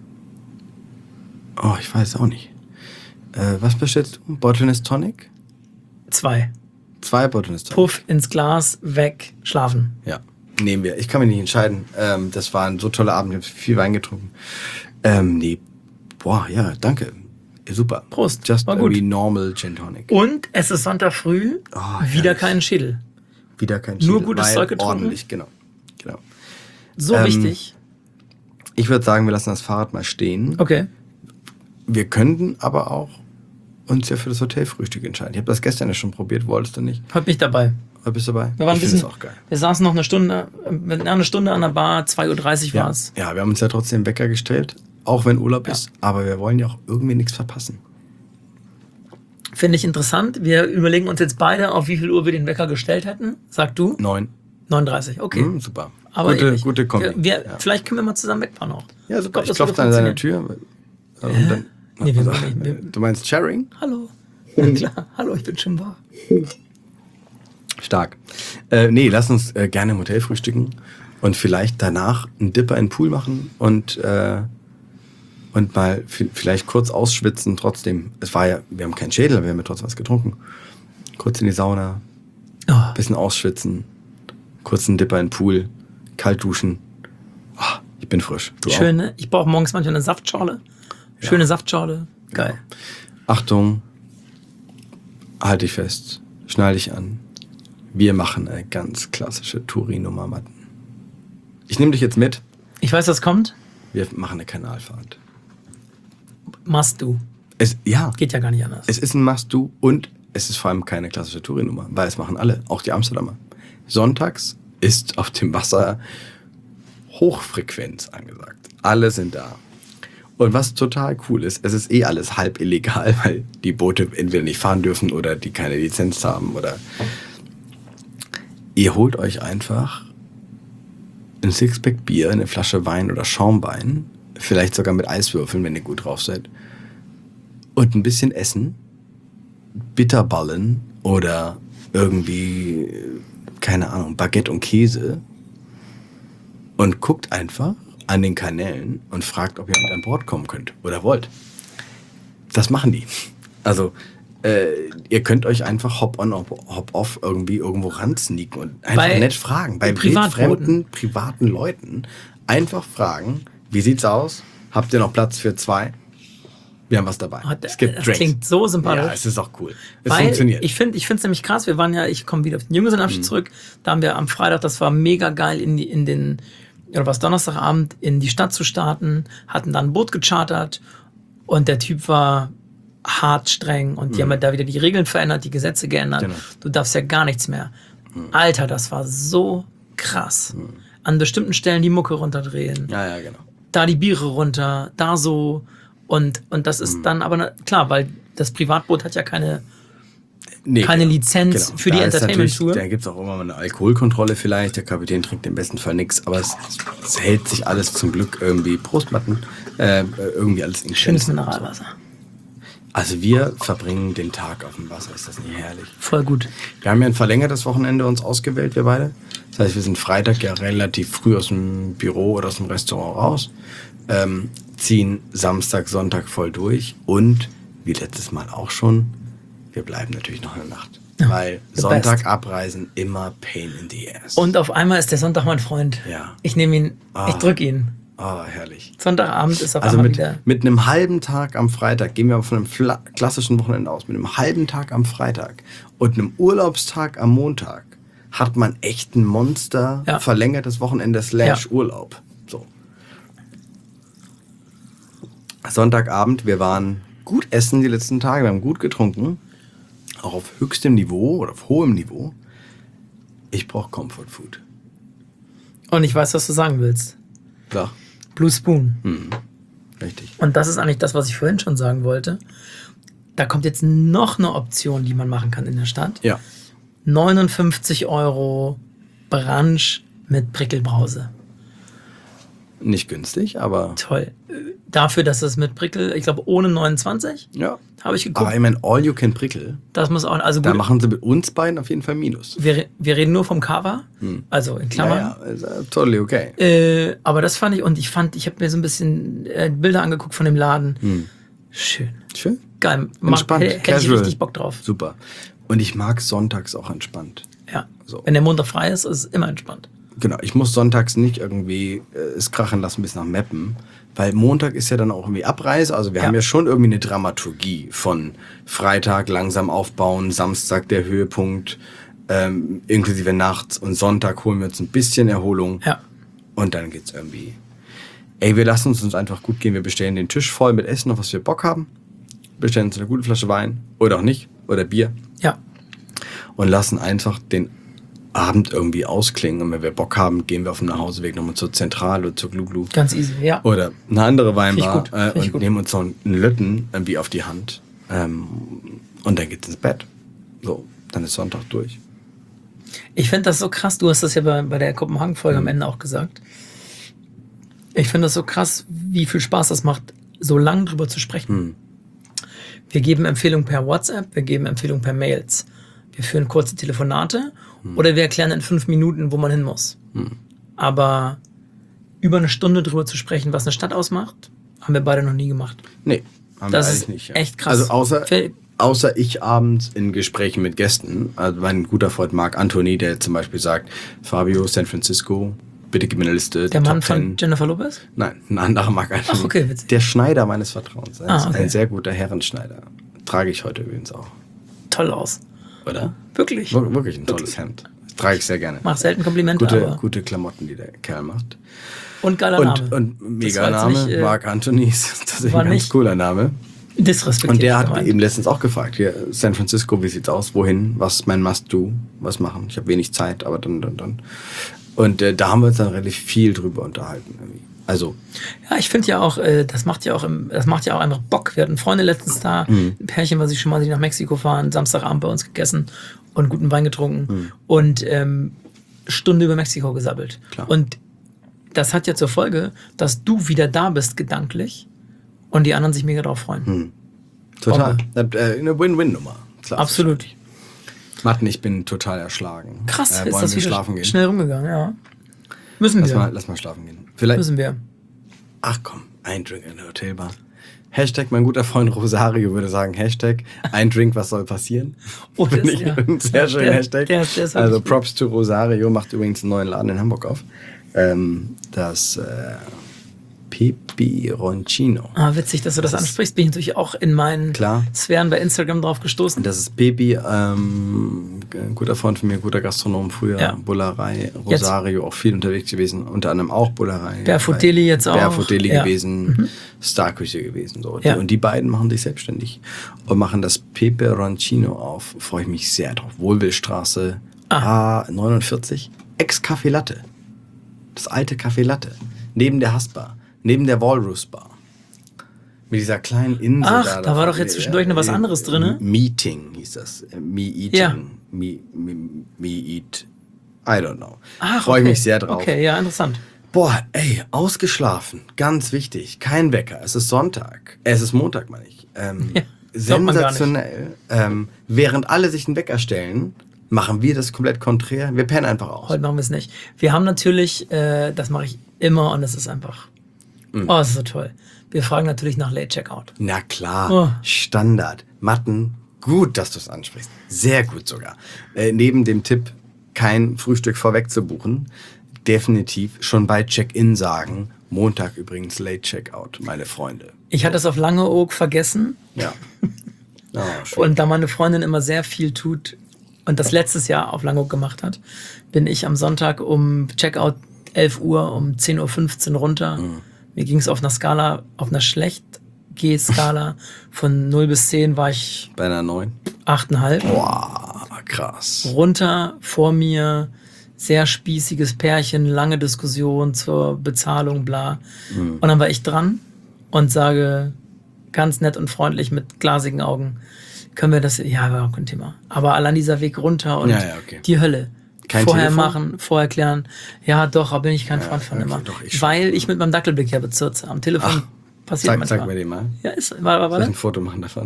Oh, ich weiß auch nicht. Was bestellst du? Botanist Tonic? 2. 2 Botanist Tonic. Puff ins Glas, weg, schlafen. Ja, nehmen wir. Ich kann mich nicht entscheiden. Das war ein so toller Abend. Ich habe viel Wein getrunken. Nee. Boah, ja, danke. Super. Prost. Just war a gut. normal Gin Tonic. Und es ist Sonntag früh. Wieder herrlich. keinen Schädel. Wieder kein Nur Schädel, gutes weil Zeug getrunken? ordentlich, genau. So wichtig. Ich würde sagen, wir lassen das Fahrrad mal stehen. Okay. Wir könnten aber auch uns ja für das Hotelfrühstück entscheiden. Ich habe das gestern ja schon probiert, wolltest du nicht? Heute bin ich dabei. Oder bist du dabei? Wir waren ich ein finde bisschen, es auch geil. wir saßen noch eine Stunde an der Bar, 2:30 Uhr war es. Ja, wir haben uns ja trotzdem Wecker gestellt, auch wenn Urlaub ist, aber wir wollen ja auch irgendwie nichts verpassen. Finde ich interessant. Wir überlegen uns jetzt beide, auf wie viel Uhr wir den Wecker gestellt hätten. Sag du? 9. 9:30, okay. Super. Aber gute Kombi. Vielleicht können wir mal zusammen wegfahren auch. Ja, super. Ich Ich glaub, klopfe das dann an würde deine Tür. Und dann, Nee, wir wollen nicht. Du meinst Sharing? Hallo. Ja, klar. Hallo, ich bin schon wach. Stark. Nee, lass uns gerne im Hotel frühstücken und vielleicht danach einen Dipper in den Pool machen und mal vielleicht kurz ausschwitzen. Trotzdem, wir haben keinen Schädel, aber wir haben ja trotzdem was getrunken. Kurz in die Sauna, bisschen ausschwitzen, kurz einen Dipper in den Pool, kalt duschen. Oh, ich bin frisch. Du Schön, ne? Ich brauche morgens manchmal eine Saftschorle. Schöne Saftschorle. Geil. Achtung, halt dich fest, schnall dich an. Wir machen eine ganz klassische Touri-Nummer, Matten. Ich nehme dich jetzt mit. Ich weiß, was kommt. Wir machen eine Kanalfahrt. Must do. Ja. Geht ja gar nicht anders. Es ist ein Must-Do und es ist vor allem keine klassische Touri-Nummer, weil es machen alle, auch die Amsterdamer. Sonntags ist auf dem Wasser Hochfrequenz angesagt. Alle sind da. Und was total cool ist, es ist alles halb illegal, weil die Boote entweder nicht fahren dürfen oder die keine Lizenz haben oder... Ihr holt euch einfach ein Sixpack Bier, eine Flasche Wein oder Schaumwein, vielleicht sogar mit Eiswürfeln, wenn ihr gut drauf seid, und ein bisschen Essen, Bitterballen oder irgendwie, keine Ahnung, Baguette und Käse und guckt einfach an den Kanälen und fragt, ob ihr mit an Bord kommen könnt oder wollt. Das machen die. Also, ihr könnt euch einfach hop-on, hop-off irgendwie irgendwo ransneaken und einfach nett fragen. Bei wildfremden, privaten Leuten einfach fragen, wie sieht's aus? Habt ihr noch Platz für 2? Wir haben was dabei. Es gibt das Drinks. klingt so sympathisch. Ja, es ist auch cool. Es Weil funktioniert. ich finde es nämlich krass, ich komme wieder auf den Junggesellenabschied zurück, da haben wir am Freitag, das war mega geil, Donnerstagabend in die Stadt zu starten, hatten dann ein Boot gechartert und der Typ war hart streng und die haben da wieder die Regeln verändert, die Gesetze geändert. Genau. Du darfst ja gar nichts mehr. Alter, das war so krass. An bestimmten Stellen die Mucke runterdrehen, Ja, genau. da die Biere runter, da so und das ist dann aber klar, weil das Privatboot hat ja keine Lizenz für die Da ist Entertainment-Tour. natürlich- Da gibt es auch immer mal eine Alkoholkontrolle vielleicht. Der Kapitän trinkt im besten Fall nichts, aber es hält sich alles zum Glück irgendwie, Prostmatten, irgendwie alles in Schönes Grenzen. Mineralwasser. Also wir verbringen den Tag auf dem Wasser, ist das nicht herrlich? Voll gut. Wir haben ja ein verlängertes Wochenende uns ausgewählt, wir beide. Das heißt, wir sind Freitag ja relativ früh aus dem Büro oder aus dem Restaurant raus, ziehen Samstag, Sonntag voll durch und, wie letztes Mal auch schon, wir bleiben natürlich noch eine Nacht. Ja, Weil the Sonntag best. abreisen immer pain in the ass. Und auf einmal ist der Sonntag mein Freund. Ja. Ich nehme ihn, ich drücke ihn. Oh, herrlich. Sonntagabend ist auf Also einmal wieder. mit einem halben Tag am Freitag, gehen wir von einem klassischen Wochenende aus, mit einem halben Tag am Freitag und einem Urlaubstag am Montag hat man echt ein Monster Ja. verlängertes Wochenende / Urlaub. So. Sonntagabend, wir waren gut essen die letzten Tage, wir haben gut getrunken, auch auf höchstem Niveau oder auf hohem Niveau. Ich brauche Comfort Food. Und ich weiß, was du sagen willst. Klar, Blue Spoon. richtig. Und das ist eigentlich das, was ich vorhin schon sagen wollte. Da kommt jetzt noch eine Option, die man machen kann in der Stadt. Ja. 59 € Brunch mit Prickelbrause. Nicht günstig, aber Toll. Dafür, dass es mit Prickel, ich glaube ohne 29, ja. habe ich geguckt. Aber ich meine, all you can prickel. Das muss auch, also Da gut, machen sie mit uns beiden auf jeden Fall Minus. wir reden nur vom Cover, also in Klammern. Ja, ist totally okay. Aber das fand ich, und ich habe mir so ein bisschen Bilder angeguckt von dem Laden. Schön. Schön. Geil. Entspannt, Hätte ich casual. richtig Bock drauf. Super. Und ich mag sonntags auch entspannt. Ja. So. Wenn der Montag frei ist, ist es immer entspannt. Genau, ich muss sonntags nicht irgendwie es krachen lassen bis nach Meppen, weil Montag ist ja dann auch irgendwie Abreise. Also wir haben ja schon irgendwie eine Dramaturgie von Freitag langsam aufbauen, Samstag der Höhepunkt, inklusive nachts und Sonntag holen wir uns ein bisschen Erholung. Ja. Und dann geht's irgendwie. Ey, wir lassen uns einfach gut gehen. Wir bestellen den Tisch voll mit Essen, auf was wir Bock haben. Bestellen uns eine gute Flasche Wein oder auch nicht oder Bier Ja. und lassen einfach den Abend irgendwie ausklingen. Und wenn wir Bock haben, gehen wir auf dem Nachhauseweg nochmal zur Zentrale oder zur Glu-Glu. Ganz easy, ja. Oder eine andere Weinbar Find ich gut, find ich und gut. nehmen uns noch einen Lötten irgendwie auf die Hand. Und dann geht's ins Bett. So, dann ist Sonntag durch. Ich finde das so krass, du hast das ja bei der Kopenhagen-Folge am Ende auch gesagt. Ich finde das so krass, wie viel Spaß das macht, so lang drüber zu sprechen. Wir geben Empfehlungen per WhatsApp, wir geben Empfehlungen per Mails. Wir führen kurze Telefonate oder wir erklären in 5 Minuten, wo man hin muss. Aber über eine Stunde drüber zu sprechen, was eine Stadt ausmacht, haben wir beide noch nie gemacht. Nee, haben Das wir ist eigentlich nicht. echt krass. Also Fäll- außer ich abends in Gesprächen mit Gästen. Also mein guter Freund Marc Anthony, der zum Beispiel sagt, Fabio, San Francisco, bitte gib mir eine Liste. Der die Mann Top von 10. Jennifer Lopez? Nein, ein anderer Marc Anthony. Ach, okay, witzig. Der Schneider meines Vertrauens. Er ist okay. ein sehr guter Herrenschneider. Trage ich heute übrigens auch. Toll aus. Oder? Wirklich. Wirklich ein tolles Hemd. Das trage ich sehr gerne. Mach selten Komplimente, aber... Gute Klamotten, die der Kerl macht. Und geiler Name. Und Das mega war Name. jetzt nicht, Marc Anthony ist tatsächlich war ein ganz nicht cooler Name. Disrespektiert. Und der hat gemeint. eben letztens auch gefragt, hier, San Francisco, wie sieht's aus? Wohin? Was ist mein Must-Do? Was machen? Ich habe wenig Zeit, aber dann. Und da haben wir uns dann relativ viel drüber unterhalten. Irgendwie. Also, Ja, ich finde ja auch, das macht ja auch einfach Bock. Wir hatten Freunde letztens da, ein Pärchen, was ich schon mal nach Mexiko fahren, Samstagabend bei uns gegessen und guten Wein getrunken und Stunde über Mexiko gesabbelt. Klar. Und das hat ja zur Folge, dass du wieder da bist gedanklich und die anderen sich mega drauf freuen. total. Eine Win-Win-Nummer. Klar. Absolut. Matten, ich bin total erschlagen. Krass, ist wollen das wir wieder schlafen gehen? schnell rumgegangen, ja. Müssen Lass wir. mal schlafen gehen. Vielleicht. Müssen wir. Ach komm, ein Drink in der Hotelbar. Hashtag, mein guter Freund Rosario würde sagen, Hashtag, ein Drink, was soll passieren? Oh, das Finde ist ich ja. ein sehr schöner Der- Hashtag. der ist wirklich Also gut. Props to Rosario, macht übrigens einen neuen Laden in Hamburg auf. Das Peperoncino. Ah, witzig, dass du das ansprichst. Bin ich natürlich auch in meinen Klar. Sphären bei Instagram drauf gestoßen. Das ist Pepe, ein guter Freund von mir, guter Gastronom früher, Ja. Bullerei, Rosario, auch viel unterwegs gewesen, unter anderem auch Bullerei. Barefoot Deli jetzt auch. Barefoot Deli Ja. gewesen, Starküche gewesen. So. Ja. Und die beiden machen sich selbstständig und machen das Peperoncino auf. Freue ich mich sehr drauf. Wohlwillstraße A49, Ex-Café Latte. Das alte Café Latte. Neben der Hasbar, neben der Walrus Bar. Mit dieser kleinen Insel. Ach, da war doch jetzt zwischendurch noch was anderes drin, ne? Meeting hieß das. Me Eating. Ja. Me Eat. I don't know. Ach, Freue ich okay. mich sehr drauf. Okay, ja, interessant. Boah, ey, ausgeschlafen. Ganz wichtig. Kein Wecker. Es ist Sonntag. Es ist Montag, meine ich. glaubt man gar nicht. Sensationell. Während alle sich einen Wecker stellen, machen wir das komplett konträr. Wir pennen einfach aus. Heute machen wir es nicht. Wir haben natürlich, das mache ich immer und das ist einfach, oh, das ist so toll. Wir fragen natürlich nach Late Checkout. Na klar, Oh. Standard. Matten, gut, dass du es ansprichst. Sehr gut sogar. Neben dem Tipp, kein Frühstück vorweg zu buchen, definitiv schon bei Check-in sagen, Montag übrigens Late Checkout, meine Freunde. Ich hatte es auf Langeoog vergessen Ja. Oh, schön. und da meine Freundin immer sehr viel tut und das letztes Jahr auf Langeoog gemacht hat, bin ich am Sonntag um Checkout 11 Uhr um 10.15 Uhr runter. Mir ging es auf einer Skala, auf einer Schlecht-G-Skala von 0 bis 10 war ich Bei einer 9. 8,5. Boah, krass. Runter, vor mir, sehr spießiges Pärchen, lange Diskussion zur Bezahlung, bla. Und dann war ich dran und sage ganz nett und freundlich mit glasigen Augen, können wir das, ja, war auch kein Thema. Aber allein dieser Weg runter und Ja, okay. die Hölle. Kein vorher Telefon? machen, vorher klären. Ja, doch, aber bin ich kein Freund von okay, immer. doch, ich schon. Weil ich mit meinem Dackelblick ja bezirze. Am Telefon passiert manchmal. Sag mir den mal. Ja, ist, Soll ich ein warte. Foto machen davon?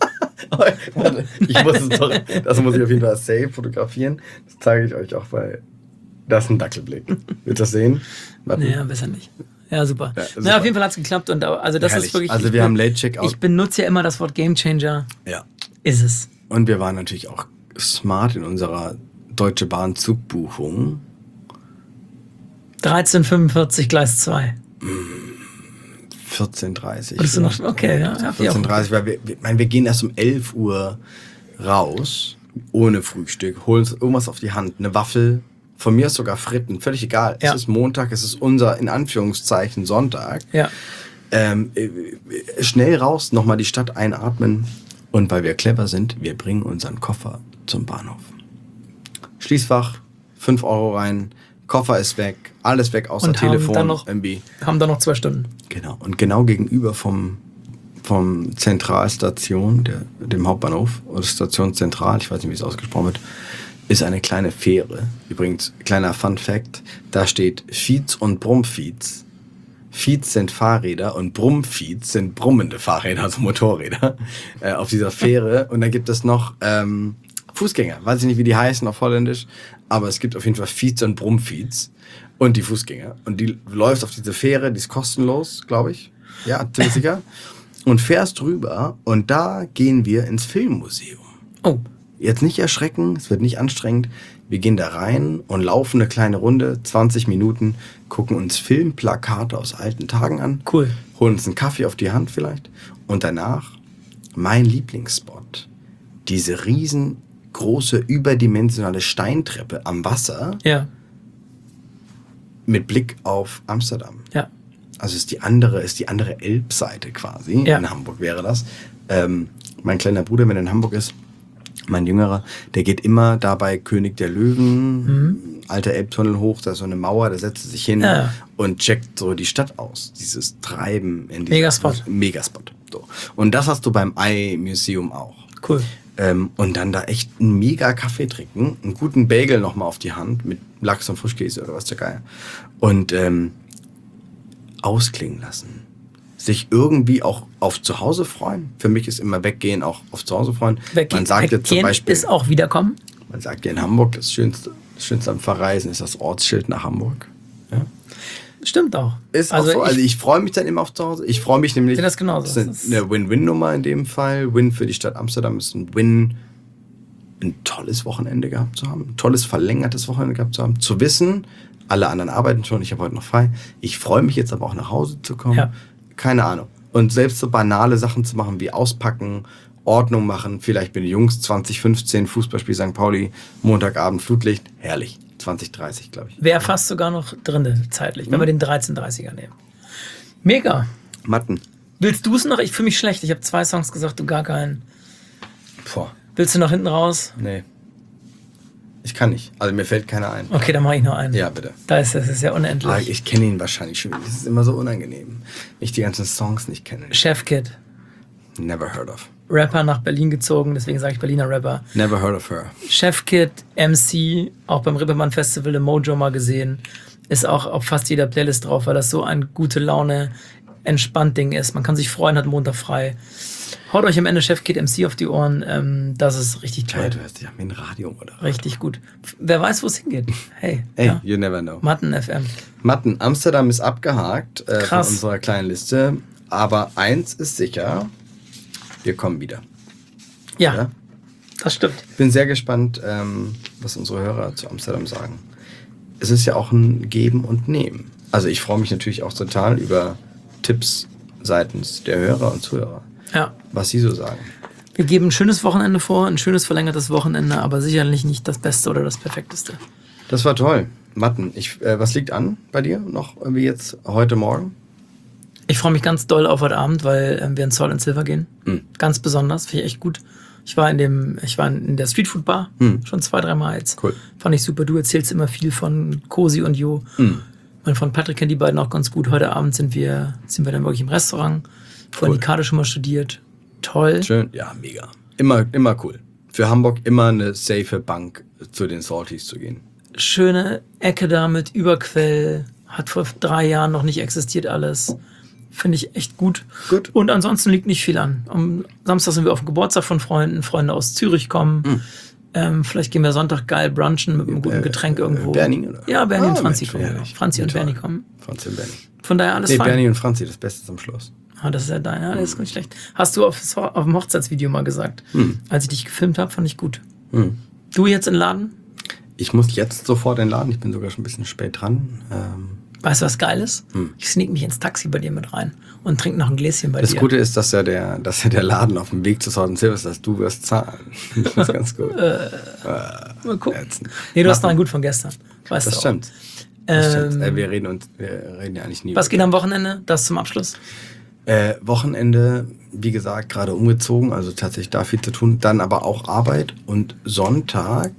Warte, ich muss es doch, das muss ich auf jeden Fall safe fotografieren. Das zeige ich euch auch bei. Das ist ein Dackelblick. Willst du das sehen? Warte. Nee, besser nicht. Ja, super. Ja, Na, super. auf jeden Fall hat es geklappt. Und also das Herrlich. ist wirklich. Also wir haben Late Checkout. Ich benutze ja immer das Wort Gamechanger. Ja. Ist es. Und wir waren natürlich auch smart in unserer Deutsche Bahn Zugbuchung. 13:45 Gleis 2. 14:30. Bist du noch? Okay, ja. 14:30, weil wir gehen erst um 11 Uhr raus, ohne Frühstück, holen uns irgendwas auf die Hand, eine Waffel, von mir ist sogar Fritten, völlig egal. Ja. Es ist Montag, es ist unser, in Anführungszeichen, Sonntag. Ja. Schnell raus, nochmal die Stadt einatmen und weil wir clever sind, wir bringen unseren Koffer zum Bahnhof. Schließfach, 5 Euro rein, Koffer ist weg, alles weg außer Und haben Telefon, dann noch- MB. Haben da noch 2 Stunden. Genau. Und genau gegenüber vom Zentralstation, dem Hauptbahnhof, oder Station Zentral, ich weiß nicht, wie es ausgesprochen wird, ist eine kleine Fähre. Übrigens, kleiner Fun Fact, da steht Fietz und Brummfietz. Fietz sind Fahrräder und Brummfietz sind brummende Fahrräder, also Motorräder, auf dieser Fähre. Und dann gibt es noch Fußgänger. Weiß ich nicht, wie die heißen auf Holländisch, aber es gibt auf jeden Fall Fietz und Brummfietz und die Fußgänger. Und die läuft auf diese Fähre, die ist kostenlos, glaube ich. Ja, ziemlich sicher. Und fährst rüber und da gehen wir ins Filmmuseum. Oh, Jetzt nicht erschrecken, es wird nicht anstrengend. Wir gehen da rein und laufen eine kleine Runde, 20 Minuten, gucken uns Filmplakate aus alten Tagen an. Cool. Holen uns einen Kaffee auf die Hand vielleicht. Und danach mein Lieblingsspot. Diese riesengroße, überdimensionale Steintreppe am Wasser ja. mit Blick auf Amsterdam. Ja. Also ist die andere Elbseite quasi. Ja. In Hamburg wäre das. Mein kleiner Bruder, wenn er in Hamburg ist, mein Jüngerer, der geht immer da bei König der Löwen, alter Elbtunnel hoch, da ist so eine Mauer, da setzt er sich hin Ja. und checkt so die Stadt aus. Dieses Treiben in diesem Megaspot. Megaspot. So. Und das hast du beim Eye-Museum auch. Cool. Und dann da echt einen mega Kaffee trinken, einen guten Bagel nochmal auf die Hand mit Lachs und Frischkäse oder was der Geier. Und ausklingen lassen. Sich irgendwie auch auf Zuhause freuen. Für mich ist immer Weggehen auch auf Zuhause freuen. Man sagt ja zum Weggehen Beispiel, ist auch wiederkommen. man sagt ja in Hamburg, das Schönste am Verreisen ist das Ortsschild nach Hamburg. Ja? Stimmt auch. Ist auch so. Also ich freue mich dann immer auf Zuhause. Ich freue mich nämlich. sehe das genauso. Das ist eine Win-Win-Nummer in dem Fall. Win für die Stadt Amsterdam ist ein Win ein tolles Wochenende gehabt zu haben, ein tolles verlängertes Wochenende gehabt zu haben, zu wissen, alle anderen arbeiten schon, ich habe heute noch frei. Ich freue mich jetzt aber auch nach Hause zu kommen. Ja. Keine Ahnung. Und selbst so banale Sachen zu machen wie auspacken, Ordnung machen, vielleicht mit den Jungs 2015, Fußballspiel St. Pauli, Montagabend Flutlicht, herrlich. 2030, glaube ich. Wäre fast sogar noch drin zeitlich, wenn wir den 13:30er nehmen. Mega. Matten. Willst du es noch? Ich fühle mich schlecht. Ich habe 2 Songs gesagt, du gar keinen. Boah, Willst du noch hinten raus? nee. Ich kann nicht. Also mir fällt keiner ein. Okay, dann mache ich noch einen. Ja, bitte. Das ist ja unendlich. Ich kenne ihn wahrscheinlich schon. Das ist immer so unangenehm, wenn ich die ganzen Songs nicht kenne. Chef Kid. Never heard of. Rapper nach Berlin gezogen, deswegen sage ich Berliner Rapper. Never heard of her. Chef Kid, MC, auch beim Rippermann Festival im Mojo mal gesehen. Ist auch auf fast jeder Playlist drauf, weil das so ein gute Laune, entspannt Ding ist. Man kann sich freuen, hat Montag frei. Haut euch am Ende Chef Kid MC auf die Ohren. Das ist richtig toll. Hey, du hörst dich an wie ein Radiomoderator. Richtig gut. Wer weiß, wo es hingeht. Hey, Hey, ja. you never know. Matten FM. Matten, Amsterdam ist abgehakt von Krass. unserer kleinen Liste. Aber eins ist sicher, wir kommen wieder. Ja, Ja? das stimmt. Ich bin sehr gespannt, was unsere Hörer zu Amsterdam sagen. Es ist ja auch ein Geben und Nehmen. Also ich freue mich natürlich auch total über Tipps seitens der Hörer und Zuhörer, Ja. was sie so sagen. Wir geben ein schönes Wochenende vor, ein schönes verlängertes Wochenende, aber sicherlich nicht das Beste oder das Perfekteste. Das war toll. Matten, was liegt an bei dir noch irgendwie jetzt heute Morgen? Ich freue mich ganz doll auf heute Abend, weil wir in Soul and Silver gehen. Ganz besonders, finde ich echt gut. Ich war in der Streetfood Bar schon 2-3 Mal jetzt. Cool. Fand ich super. Du erzählst immer viel von Cosi und Jo. Und von Patrick kennen die beiden auch ganz gut. Heute Abend sind wir dann wirklich im Restaurant. Vorhin die Karte schon mal studiert. Toll. Schön, ja, mega. Immer cool. Für Hamburg immer eine safe Bank, zu den Salties zu gehen. Schöne Ecke da mit Überquell. Hat vor 3 Jahren noch nicht existiert alles. Finde ich echt gut. Gut. Und ansonsten liegt nicht viel an. Am Samstag sind wir auf dem Geburtstag von Freunden. Freunde aus Zürich kommen. Vielleicht gehen wir Sonntag geil brunchen mit einem guten Bernie, irgendwo. Bernie, oder? Ja, Bernie und Franzi Mensch, kommen. herrlich. Franzi und Toll. Bernie kommen. Franzi und Bernie. Von daher alles Nee, fein. Bernie und Franzi, das Beste zum Schluss. Ah, das ist ja dein, ja, das ist nicht schlecht. Hast du auf dem Hochzeitsvideo mal gesagt. Als ich dich gefilmt habe, fand ich gut. Du jetzt in den Laden? Ich muss jetzt sofort in den Laden, ich bin sogar schon ein bisschen spät dran. Weißt du, was geil ist? Ich sneak mich ins Taxi bei dir mit rein und trinke noch ein Gläschen bei Das dir. Gute ist, dass ja der Laden auf dem Weg zu Salt & Silver ist, dass du wirst zahlen. Das ist ganz gut. Mal gucken. Ätzend. Nee, du hast noch einen gut von gestern. Weißt Das du auch. stimmt. Das stimmt. Wir reden ja eigentlich nie. Was geht am Wochenende? Das zum Abschluss. Wochenende, wie gesagt, gerade umgezogen, also tatsächlich da viel zu tun. Dann aber auch Arbeit und Sonntag,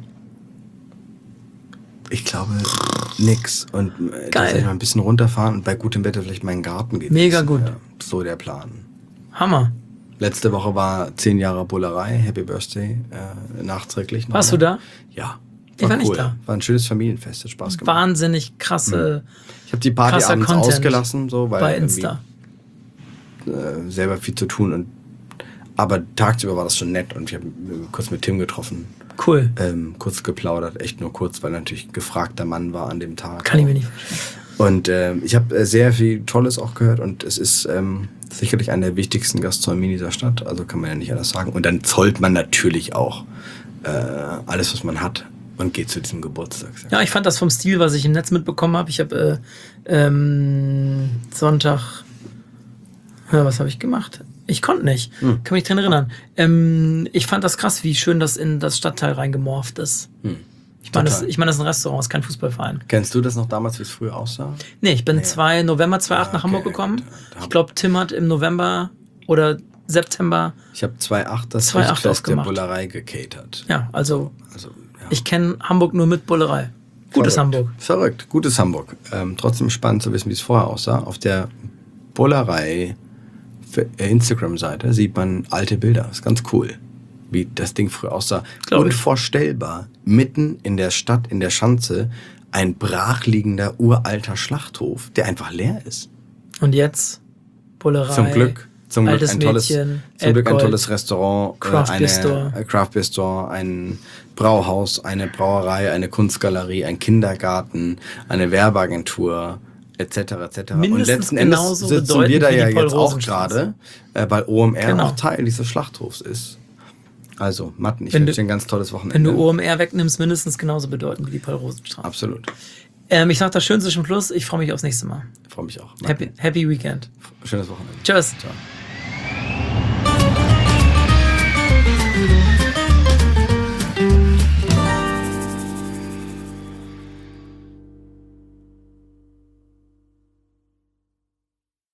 ich glaube, nix. Und tatsächlich mal ein bisschen runterfahren und bei gutem Wetter vielleicht meinen Garten genießen. Mega gut. Ja, so der Plan. Hammer. Letzte Woche war 10 Jahre Bullerei, Happy Birthday, nachträglich. noch Warst mal. du da? Ja. Ich war nicht da. War ein schönes Familienfest, hat Spaß gemacht. Wahnsinnig krasse, Ich habe die Party krasser abends Content ausgelassen, so, weil bei Insta. selber viel zu tun. Aber tagsüber war das schon nett und ich habe kurz mit Tim getroffen. Cool. Kurz geplaudert, echt nur kurz, weil er natürlich gefragter Mann war an dem Tag. Kann ich mir nicht vorstellen. Und ich habe sehr viel Tolles auch gehört und es ist sicherlich eine der wichtigsten Gastronomien dieser Stadt, also kann man ja nicht anders sagen. Und dann zollt man natürlich auch alles, was man hat und geht zu diesem Geburtstag. Ja, ich fand das vom Stil, was ich im Netz mitbekommen habe. Ich habe Sonntag, ja, was habe ich gemacht? Ich konnte nicht. Kann mich nicht dran erinnern. Ich fand das krass, wie schön das in das Stadtteil reingemorpht ist. Ich meine, das ist ein Restaurant, ist kein Fußballverein. Kennst du das noch damals, wie es früher aussah? Nee, ich bin November 2008 nach Hamburg gekommen. Ich glaube, Tim hat im November oder September. Ich habe 2008 das 2008 Richtfest der ausgemacht. Bullerei gecatert. Ja, also Ja. ich kenne Hamburg nur mit Bullerei. Gutes Verrückt. Hamburg. Verrückt, gutes Hamburg. Trotzdem spannend zu wissen, wie es vorher aussah. Auf der Bullerei Instagram-Seite sieht man alte Bilder. Ist ganz cool, wie das Ding früher aussah. Glaub ich. Unvorstellbar. Mitten in der Stadt, in der Schanze, ein brachliegender, uralter Schlachthof, der einfach leer ist. Und jetzt Bullerei. Zum Glück Altes ein tolles, Mädchen, zum Glück ein Edgold, tolles Restaurant, Craft Beer Store. Craft Beer Store, ein Brauhaus, eine Brauerei, eine Kunstgalerie, ein Kindergarten, eine Werbeagentur, etc. etc. Und Mindestens letzten Endes genauso sitzen wir bedeutend da wie ja die jetzt auch Paul-Rosen-Straße. gerade, weil OMR Genau. auch Teil dieses Schlachthofs ist. Also, Matten, ich Wenn wünsche du- dir ein ganz tolles Wochenende. Wenn du OMR wegnimmst, mindestens genauso bedeutend wie die Paul-Rosenstraße. Absolut. Ich sag das Schönste zum Schluss. Ich freue mich aufs nächste Mal. Ich freue mich auch. Happy Weekend. Schönes Wochenende. Tschüss. Ciao.